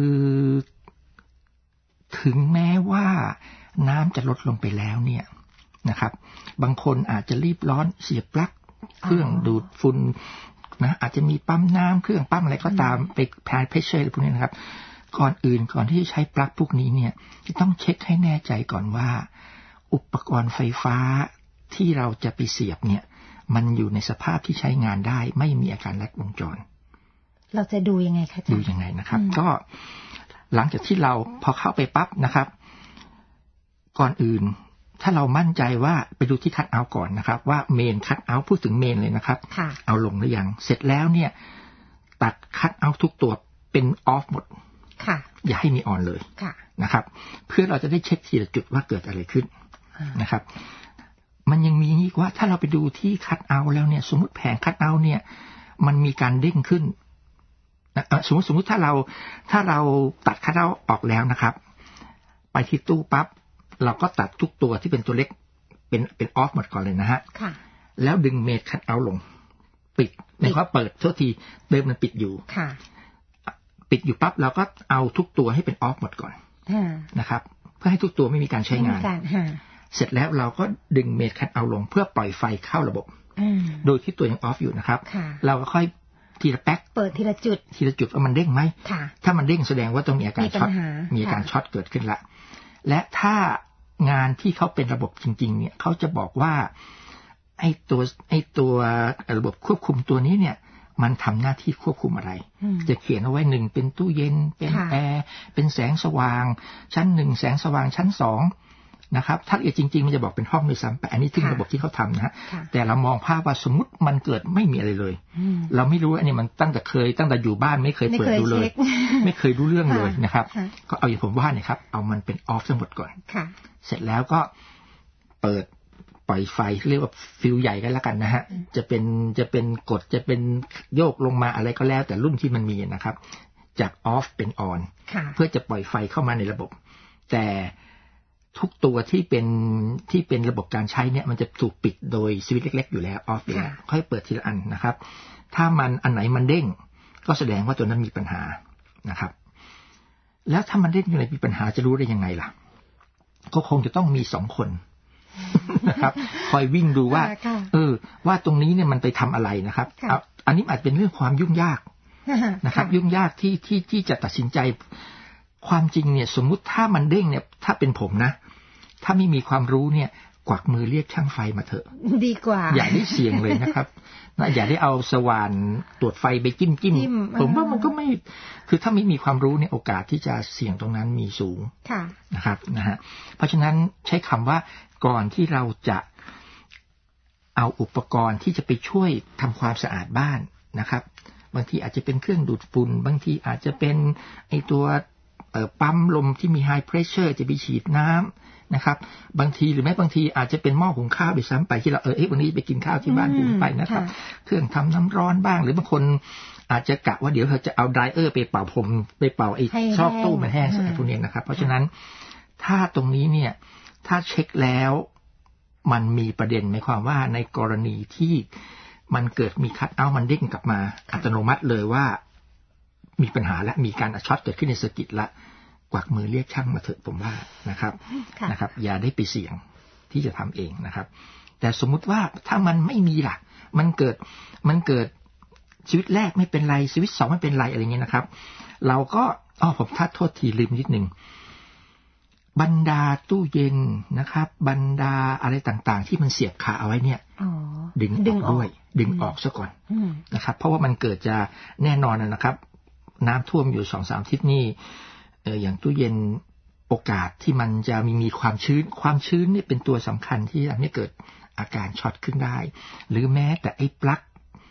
ถึงแม้ว่าน้ำจะลดลงไปแล้วเนี่ยนะครับบางคนอาจจะรีบร้อนเสียบปลั๊กเครื่องดูดฝุ่นนะอาจจะมีปั๊มน้ำเครื่องปั๊มอะไรก็ตามไปแพร์เพชเชอร์อะไรพวกนี้นะครับก่อนอื่นก่อนที่จะใช้ปลั๊กพวกนี้เนี่ยจะต้องเช็คให้แน่ใจก่อนว่าอุปกรณ์ไฟฟ้าที่เราจะไปเสียบเนี่ยมันอยู่ในสภาพที่ใช้งานได้ไม่มีอาการลัดวงจรเราจะดูยังไงคะดูยังไงนะครับก็หลังจากที่เราพอเข้าไปปั๊บนะครับก่อนอื่นถ้าเรามั่นใจว่าไปดูที่คัทเอาท์ก่อนนะครับว่าเมนคัทเอาท์พูดถึงเมนเลยนะครับเอาลงหรือยังเสร็จแล้วเนี่ยตัดคัทเอาท์ทุกตัวเป็นออฟหมดอย่าให้มีออนเลยนะครับเพื่อเราจะได้เช็คทีละจุดว่าเกิดอะไรขึ้นนะครับมันยังมีอีกว่าถ้าเราไปดูที่คัทเอาท์แล้วเนี่ยสมมติแผงคัทเอาท์เนี่ยมันมีการเด้งขึ้นนะสมมติสมมติถ้าเราถ้าเราตัดคัทเอาท์ออกแล้วนะครับไปที่ตู้ปั๊บเราก็ตัดทุกตัวที่เป็นตัวเล็กเป็นเป็นออฟหมดก่อนเลยนะฮะแล้วดึงเมดคัทเอาท์ลงปิดหมายความว่าเปิดโทษทีเดิมมันปิดอยู่ปิดอยู่ปั๊บเราก็เอาทุกตัวให้เป็นออฟหมดก่อนนะครับเพื่อให้ทุกตัวไม่มีการใช้งานเสร็จแล้วเราก็ดึงเมดคัทเอาท์ลงเพื่อปล่อยไฟเข้าระบบโดยที่ตัวยังออฟอยู่นะครับเราก็ค่อยทีละแป๊กเปิดทีละจุดทีละจุดว่ามันเด้งไหมถ้ามันเด้งแสดงว่าต้องมีอาการช็อตมีอาการช็อตเกิดขึ้นละและถ้างานที่เขาเป็นระบบจริงๆเนี่ยเขาจะบอกว่าไอ้ตัวไอ้ตัวระบบควบคุมตัวนี้เนี่ยมันทำหน้าที่ควบคุมอะไรจะเขียนเอาไว้หนึ่งเป็นตู้เย็นเป็นแอร์เป็นแสงสว่างชั้นหนึ่งแสงสว่างชั้นสองนะครับถ้าเกิดจริงๆมันจะบอกเป็นห้องด้วยซ้ำแต่อันนี้ที่ระบบที่เขาทำนะฮะแต่เรามองภาพว่าสมมติมันเกิดไม่มีอะไรเลยเราไม่รู้อันนี้มันตั้งแต่เคยตั้งแต่อยู่บ้านไม่เคยเปิดดูเลยไม่เคยรู้เรื่องเลยนะครับก็เอาอย่างผมว่าเนี่ยครับเอามันเป็นออฟทั้งหมดก่อนเสร็จแล้วก็เปิดปล่อยไฟเรียกว่าฟิวใหญ่กันแล้วกันนะฮะจะเป็นจะเป็นกดจะเป็นโยกลงมาอะไรก็แล้วแต่รุ่นที่มันมีนะครับจากออฟเป็นออนเพื่อจะปล่อยไฟเข้ามาในระบบแต่ทุกตัวที่เป็นที่เป็นระบบการใช้เนี่ยมันจะถูกปิดโดยสวิตช์เล็กๆอยู่แล้วออฟอยู่แล้วค่อยเปิดทีละอันนะครับถ้ามันอันไหนมันเด้งก็แสดงว่าตัวนั้นมีปัญหานะครับแล้วถ้ามันเด้งอยู่ในมีปัญหาจะรู้ได้ยังไงล่ะก็คงจะต้องมีสองคนนะครับคอยวิ่งดูว่าเออว่าตรงนี้เนี่ยมันไปทำอะไรนะครับอันนี้อาจเป็นเรื่องความยุ่งยากนะครับยุ่งยากที่ที่ที่จะตัดสินใจความจริงเนี่ยสมมุติถ้ามันเด้งเนี่ยถ้าเป็นผมนะถ้าไม่มีความรู้เนี่ยกวักมือเรียกช่างไฟมาเถอะดีกว่าอย่าได้เสี่ยงเลยนะครับนะอย่าได้เอาสว่านตรวจไฟไปจิ้มจิ้มผมว่ามันก็ไม่คือถ้าไม่มีความรู้เนี่ยโอกาสที่จะเสี่ยงตรงนั้นมีสูงนะครับนะฮะเพราะฉะนั้นใช้คำว่าก่อนที่เราจะเอาอุปกรณ์ที่จะไปช่วยทำความสะอาดบ้านนะครับบางทีอาจจะเป็นเครื่องดูดฝุ่นบางทีอาจจะเป็นไอตัวปั๊มลมที่มี high pressure จะไปฉีดน้ำนะครับบางทีหรือแม้บางทีอาจจะเป็นหม้อหุงข้าวไปซ้ำไปที่เราเออเอ๊ะวันนี้ไปกินข้าวที่บ้านหุงไปนะครับเครื่องทำน้ำร้อนบ้างหรือบางคนอาจจะกะว่าเดี๋ยวเราจะเอาไดรเออร์ไปเป่าผมไปเป่าไอ้ซอกตู้มันแห้งอะไรพวกนี้นะครับเพราะฉะนั้นถ้าตรงนี้เนี่ยถ้าเช็คแล้วมันมีประเด็นหมายความว่าในกรณีที่มันเกิดมีคัทเอาท์มันเด้งกลับมาอัตโนมัติเลยว่ามีปัญหาและมีการช็อตเกิดขึ้นในเซอร์กิตละกวักมือเรียกช่างมาเถอะผมว่านะครับนะครับอย่าได้ไปเสี่ยงที่จะทำเองนะครับแต่สมมุติว่าถ้ามันไม่มีล่ะมันเกิดมันเกิดชีวิตแรกไม่เป็นไรชีวิตสองไม่เป็นไรอะไรเงี้ยนะครับเราก็อ๋อผมทัดโทษทีลืมนิดนึงบรรดาตู้เย็นนะครับบรรดาอะไรต่างๆที่มันเสียบขาเอาไว้เนี่ยดึงออกด้วยดึงออกซะก่อนนะครับเพราะว่ามันเกิดจะแน่นอนนะครับน้ำท่วมอยู่สองสามทิศนี่เอออย่างตู้เย็นโอกาสที่มันจะมีมีความชื้นความชื้นนี่เป็นตัวสำคัญที่ทำให้เกิดอาการช็อตขึ้นได้หรือแม้แต่ไอ้ปลั๊ก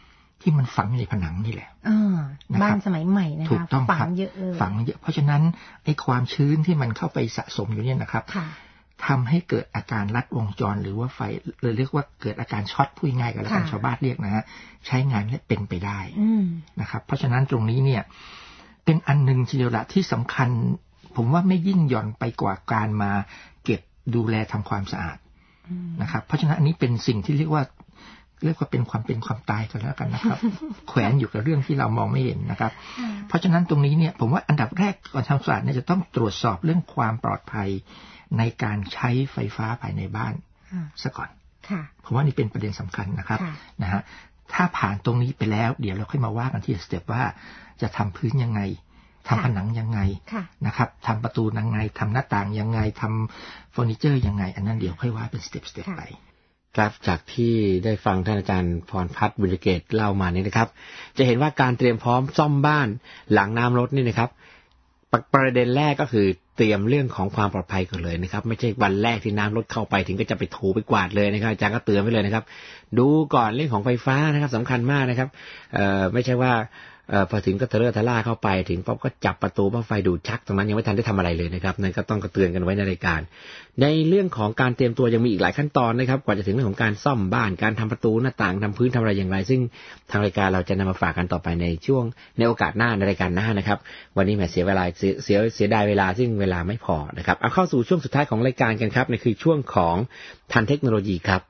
ที่มันฝังในผนังนี่แหละบ้านสมัยใหม่นะคะฝังเยอะเลยฝังเยอะเพราะฉะนั้นไอ้ความชื้นที่มันเข้าไปสะสมอยู่เนี่ยนะครับทำให้เกิดอาการลัดวงจรหรือว่าไฟเรียกว่าเกิดอาการช็อตพูดง่ายกันแล้วกันชาวบ้านเรียกนะฮะใช้งานและเป็นไปได้นะครับเพราะฉะนั้นตรงนี้เนี่ยเป็นอันนึงทีเดียวละที่สำคัญผมว่าไม่ยิ่งหย่อนไปกว่าการมาเก็บดูแลทำความสะอาดนะครับเพราะฉะนั้นอันนี้เป็นสิ่งที่เรียกว่าเรียกว่าเป็นความเป็นความตายกันแล้วกันนะครับ แขวนอยู่กับเรื่องที่เรามองไม่เห็นนะครับเพราะฉะนั้นตรงนี้เนี่ยผมว่าอันดับแรกก่อนทำสะอาดเนี่ยจะต้องตรวจสอบเรื่องความปลอดภัยในการใช้ไฟฟ้าภายในบ้านซะก่อนผมว่านี่เป็นประเด็นสำคัญนะครับนะฮะถ้าผ่านตรงนี้ไปแล้วเดี๋ยวเราค่อยมาว่ากันที่สเต็ปว่าจะทำพื้นยังไงทำผนังยังไงนะครับทำประตูยังไงทำหน้าต่างยังไงทำเฟอร์นิเจอร์ยังไงอันนั้นเดี๋ยวค่อยว่าเป็นสเต็ปสเต็ปไปครับจากที่ได้ฟังท่านอาจารย์พรพัฒน์บุญเกตเล่ามานี่นะครับจะเห็นว่าการเตรียมพร้อมซ่อมบ้านหลังน้ำลดนี่นะครับประเด็นแรกก็คือเตรียมเรื่องของความปลอดภัยก่อนเลยนะครับไม่ใช่วันแรกที่น้ำลดเข้าไปถึงก็จะไปถูไปกวาดเลยนะครับอาจารย์ก็เตือนไว้เลยนะครับดูก่อนเรื่องของไฟฟ้านะครับสำคัญมากนะครับเอ่อไม่ใช่ว่าเอ่อพอถึงก็ทะเลาะทะล่าเข้าไปถึงป๊อบก็จับประตูไฟดูดชักตรงนั้นยังไม่ทันได้ทำอะไรเลยนะครับนั่นก็ต้องกระเตือนกันไว้ในรายการในเรื่องของการเตรียมตัวยังมีอีกหลายขั้นตอนนะครับกว่าจะถึงเรื่องของการซ่อมบ้านการทำประตูหน้าต่างทำพื้นทำอะไรอย่างไรซึ่งทางรายการเราจะนำมาฝากกันต่อไปในช่วงในโอกาสหน้าในรายการหน้านะครับวันนี้แหมเสียเวลาเสียเสียเสียดายเวลาซึ่งเวลาไม่พอนะครับเอาเข้าสู่ช่วงสุดท้ายของรายการกันครับนี่คือช่วงของทันเทคโนโลยีครับ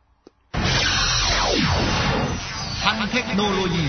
ทันเทคโนโลยี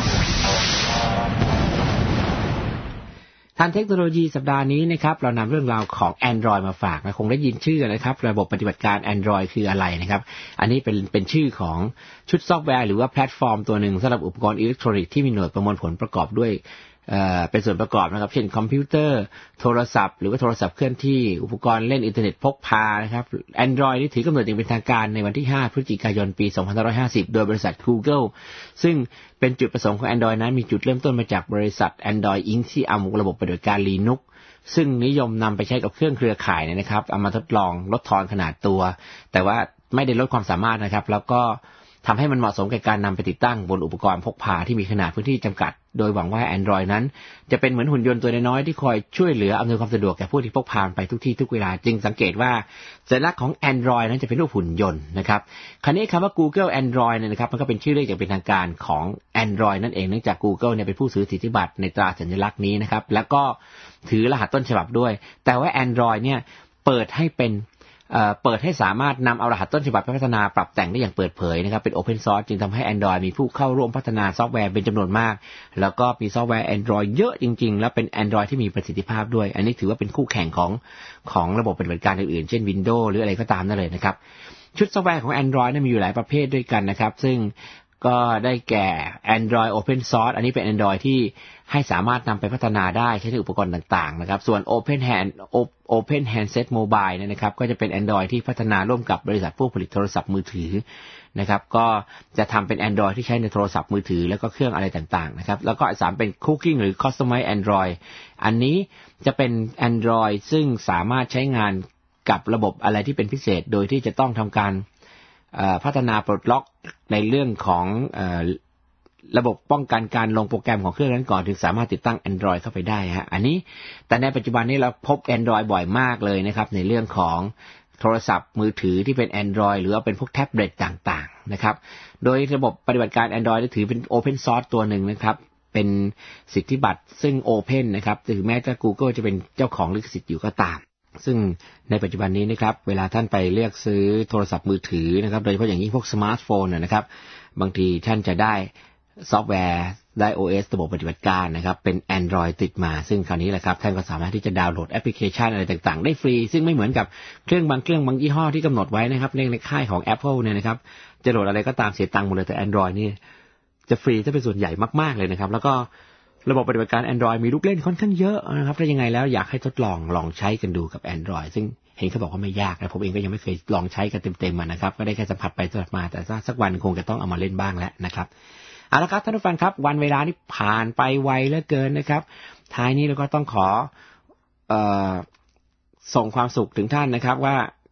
ทันเทคโนโลยีสัปดาห์นี้นะครับเรานำเรื่องราวของ Android มาฝากนะคงได้ยินชื่อนะครับระบบปฏิบัติการ Android คืออะไรนะครับอันนี้เป็นเป็นชื่อของชุดซอฟต์แวร์หรือว่าแพลตฟอร์มตัวหนึ่งสำหรับอุปกรณ์อิเล็กทรอนิกส์ที่มีหน่วยประมวลผลประกอบด้วยเอ่อเป็นส่วนประกอบนะครับเช่นคอมพิวเตอร์โทรศัพท์หรือว่าโทรศัพท์เคลื่อนที่อุปกรณ์เล่นอินเทอร์เน็ตพกพานะครับ Android นี่ถือกำเนิดอย่างเป็นทางการในวันที่ห้าพฤศจิกายนปีสองพันห้าร้อยห้าสิบโดยบริษัท Google ซึ่งเป็นจุดประสงค์ของ Android นั้นมีจุดเริ่มต้นมาจากบริษัท Android อิงค์ ที่เอาระบบปฏิบัติการ Linux ซึ่งนิยมนำไปใช้กับเครื่องเครือข่ายนะครับเอามาทดลองลดทอนขนาดตัวแต่ว่าไม่ได้ลดความสามารถนะครับแล้วก็ทำให้มันเหมาะสมกับการนำไปติดตั้งบนอุปกรณ์พกพาที่มีขนาดพื้นที่จำกัดโดยหวังว่า Android นั้นจะเป็นเหมือนหุ่นยนต์ตัวน้อยๆที่คอยช่วยเหลืออำนวยความสะดวกแก่ผู้ที่พกพาไปทุกที่ทุกเวลาจึงสังเกตว่าสัญลักษณ์ของ Android นั้นจะเป็นรูปหุ่นยนต์นะครับคราวนี้คำว่า Google Android เนี่ยนะครับมันก็เป็นชื่อเรียกอย่างเป็นทางการของ Android นั่นเองเนื่องจาก Google เนี่ยเป็นผู้ซื้อสิทธิบัตรในตราสัญลักษณ์นี้นะครับแล้วก็ถือรหัสต้นฉบับด้วยแต่ว่า Android เนี่ยเปิดให้เป็นเอ่อเปิดให้สามารถนำเอารหัสต้นฉบับไปพัฒนาปรับแต่งได้อย่างเปิดเผยนะครับเป็น Open Source จึงทำให้ Android มีผู้เข้าร่วมพัฒนาซอฟต์แวร์เป็นจำนวนมากแล้วก็มีซอฟต์แวร์ Android เยอะจริงๆแล้วเป็น Android ที่มีประสิทธิภาพด้วยอันนี้ถือว่าเป็นคู่แข่งของของระบบปฏิบัติการอื่นๆเช่น Windows หรืออะไรก็ตามนั่นเลยนะครับชุดซอฟต์แวร์ของ Android นั้นมีอยู่หลายประเภทด้วยกันนะครับซึ่งก็ได้แก่ Android Open Source อันนี้เป็น Android ที่ให้สามารถนำไปพัฒนาได้ใช้ในอุปกรณ์ต่างๆนะครับส่วน Open Hand Open Handset Mobile เนี่ยนะครับก็จะเป็น Android ที่พัฒนาร่วมกับบริษัทผู้ผลิตโทรศัพท์มือถือนะครับก็จะทำเป็น Android ที่ใช้ในโทรศัพท์มือถือแล้วก็เครื่องอะไรต่างๆนะครับแล้วก็สามเป็น Cooking หรือ Customize Android อันนี้จะเป็น Android ซึ่งสามารถใช้งานกับระบบอะไรที่เป็นพิเศษโดยที่จะต้องทำการพัฒนาปลดล็อกในเรื่องของระบบป้องกันการลงโปรแกรมของเครื่องนั้นก่อนถึงสามารถติดตั้ง Android เข้าไปได้ฮะอันนี้แต่ในปัจจุบันนี้เราพบ Android บ่อยมากเลยนะครับในเรื่องของโทรศัพท์มือถือที่เป็น Android หรือว่าเป็นพวกแท็บเล็ตต่างๆนะครับโดยระบบปฏิบัติการ Android ถือเป็น Open Source ตัวหนึ่งนะครับเป็นสิทธิบัตรซึ่ง Open นะครับถึงแม้จะ Google จะเป็นเจ้าของลิขสิทธิ์อยู่ก็ตามซึ่งในปัจจุบันนี้นะครับเวลาท่านไปเลือกซื้อโทรศัพท์มือถือนะครับโดยเฉพาะอย่างยิ่งพวกสมาร์ทโฟนนะครับบางทีท่านจะได้ซอฟต์แวร์ได้ โอ เอส ระบบปฏิบัติการนะครับเป็น Android ติดมาซึ่งคราวนี้แหละครับท่านก็สามารถที่จะดาวน์โหลดแอปพลิเคชันอะไรต่างๆได้ฟรีซึ่งไม่เหมือนกับเครื่องบางเครื่องบางยี่ห้อที่กำหนดไว้นะครับในค่ายของ Apple เนี่ยนะครับจะโหลดอะไรก็ตามเสียตังค์หมดเลยแต่ Android นี่จะฟรีถ้าเป็นส่วนใหญ่มากๆเลยนะครับแล้วก็ระบบปฏิบัติการ Android มีลูกเล่นค่อนข้างเยอะนะครับถ้ายังไงแล้วอยากให้ทดลองลองใช้กันดูกับ Android ซึ่งเห็นเขาบอกว่าไม่ยากนะผมเองก็ยังไม่เคยลองใช้กันเต็มๆนะครับก็ได้แค่สัมผัสไปสัมผัสมาแต่สักวันคงจะต้องเอามาเล่นบ้างแล้วนะครับเอาละครับท่านผู้ฟังครับวันเวลานี่ผ่านไปไวเหลือเกินนะครับท้ายนี้เราก็ต้องขอเอ่อส่งความสุขถึงท่านนะครับว่า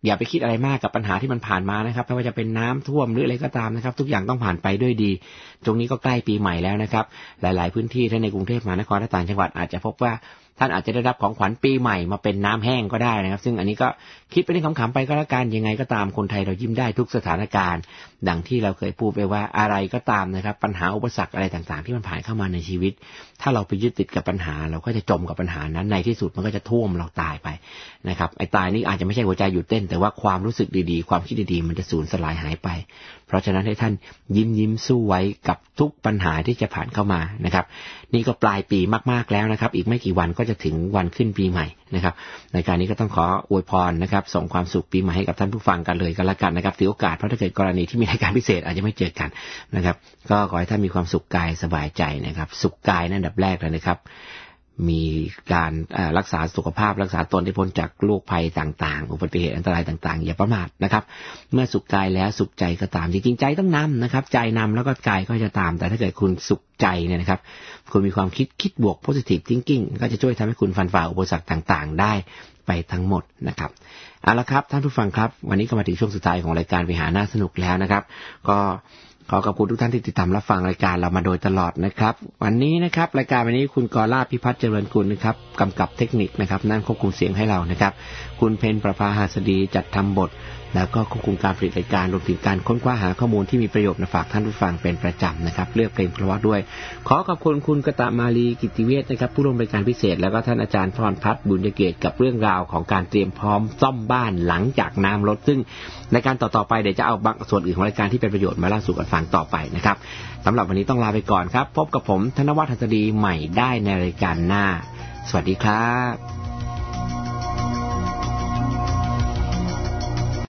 อย่าไปคิดอะไรมากกับปัญหาที่มันผ่านมานะครับไม่ว่าจะเป็นน้ำท่วมหรืออะไรก็ตามนะครับทุกอย่างต้องผ่านไปด้วยดีตรงนี้ก็ใกล้ปีใหม่แล้วนะครับหลายๆพื้นที่ทั้งในกรุงเทพมหานครและต่างจังหวัดอาจจะพบว่าท่านอาจจะได้รับของขวัญปีใหม่มาเป็นน้ำแห้งก็ได้นะครับซึ่งอันนี้ก็คิดไปเล่นขำๆไปก็แล้วกันยังไงก็ตามคนไทยเรายิ้มได้ทุกสถานการณ์ดังที่เราเคยพูดไปว่าอะไรก็ตามนะครับปัญหาอุปสรรคอะไรต่างๆที่มันผ่านเข้ามาในชีวิตถ้าเราไปยึดติดกับปัญหาเราก็จะจมกับปัญหานั้นในที่สุดมันก็จะท่วมเราตายไปนะครับไอ้ตายนี่อาจจะไม่ใช่หัวใจหยุดเต้นแต่ว่าความรู้สึกดีๆความคิดดีๆมันจะสูญสลายหายไปเพราะฉะนั้นให้ท่านยิ้มยิ้มสู้ไว้กับทุกปัญหาที่จะผ่านเข้ามานะครับนี่ก็ปลายปีมากๆแล้วนะครับอีกไม่กี่วันก็จะถึงวันขึ้นปีใหม่นะครับในการนี้ก็ต้องขออวยพรนะครับส่งความสุขปีใหม่ให้กับท่านผู้ฟังกันเลยก็แล้วกันนะครับถือโอกาสเพราะถ้าเกิดกรณีที่มีรายการพิเศษอาจจะไม่เจอกันนะครับก็ขอให้ท่านมีความสุขกายสบายใจนะครับสุขกายนั่นอันดับแรกเลยนะครับมีการรักษาสุขภาพรักษาตนที่พ้นจากโรคภัยต่างๆอุบัติเหตุอันตรายต่างๆอย่าประมาทนะครับเมื่อสุขกายแล้วสุขใจก็ตามจริงๆใจต้องนำนะครับใจนำแล้วก็กายก็จะตามแต่ถ้าเกิดคุณสุขใจเนี่ยนะครับคุณมีความคิดคิดบวก positive thinking ก็จะช่วยทำให้คุณฟันฝ่าอุปสรรคต่างๆได้ไปทั้งหมดนะครับเอาละครับท่านผู้ฟังครับวันนี้ก็มาถึงช่วงสุดท้ายของรายการวิหารน่าสนุกแล้วนะครับก็ขอขอบคุณทุกท่านที่ติดตามรับฟังรายการเรามาโดยตลอดนะครับวันนี้นะครับรายการวันนี้คุณกอลาภพิพัฒน์เจริญกุลนะครับกำกับเทคนิคนะครับนั่งควบคุมเสียงให้เรานะครับคุณเพนประภาหาสดีจัดทำบทแล้วก็ควบคุมการผลิตรายการรวมถึงการค้นคว้าหาข้อมูลที่มีประโยชน์มาฝากท่านผู้ฟังเป็นประจำนะครับเลือกเพลงเพราะด้วยขอขอบคุณคุณกตมาลีกิตติเวชนะครับผู้ร่วมรายการพิเศษแล้วก็ท่านอาจารย์พรพัฒน์บุญเกตกับเรื่องราวของการเตรียมพร้อมซ่อมบ้านหลังจากน้ำลดซึ่งในการต่อๆไปเดี๋ยวจะเอาบางส่วนอื่นของรายการที่เป็นประโยชน์มาเล่าสู่กันฟังต่อไปนะครับสำหรับวันนี้ต้องลาไปก่อนครับพบกับผมธนวัฒน์หัสดีใหม่ได้ในรายการหน้าสวัสดีครับ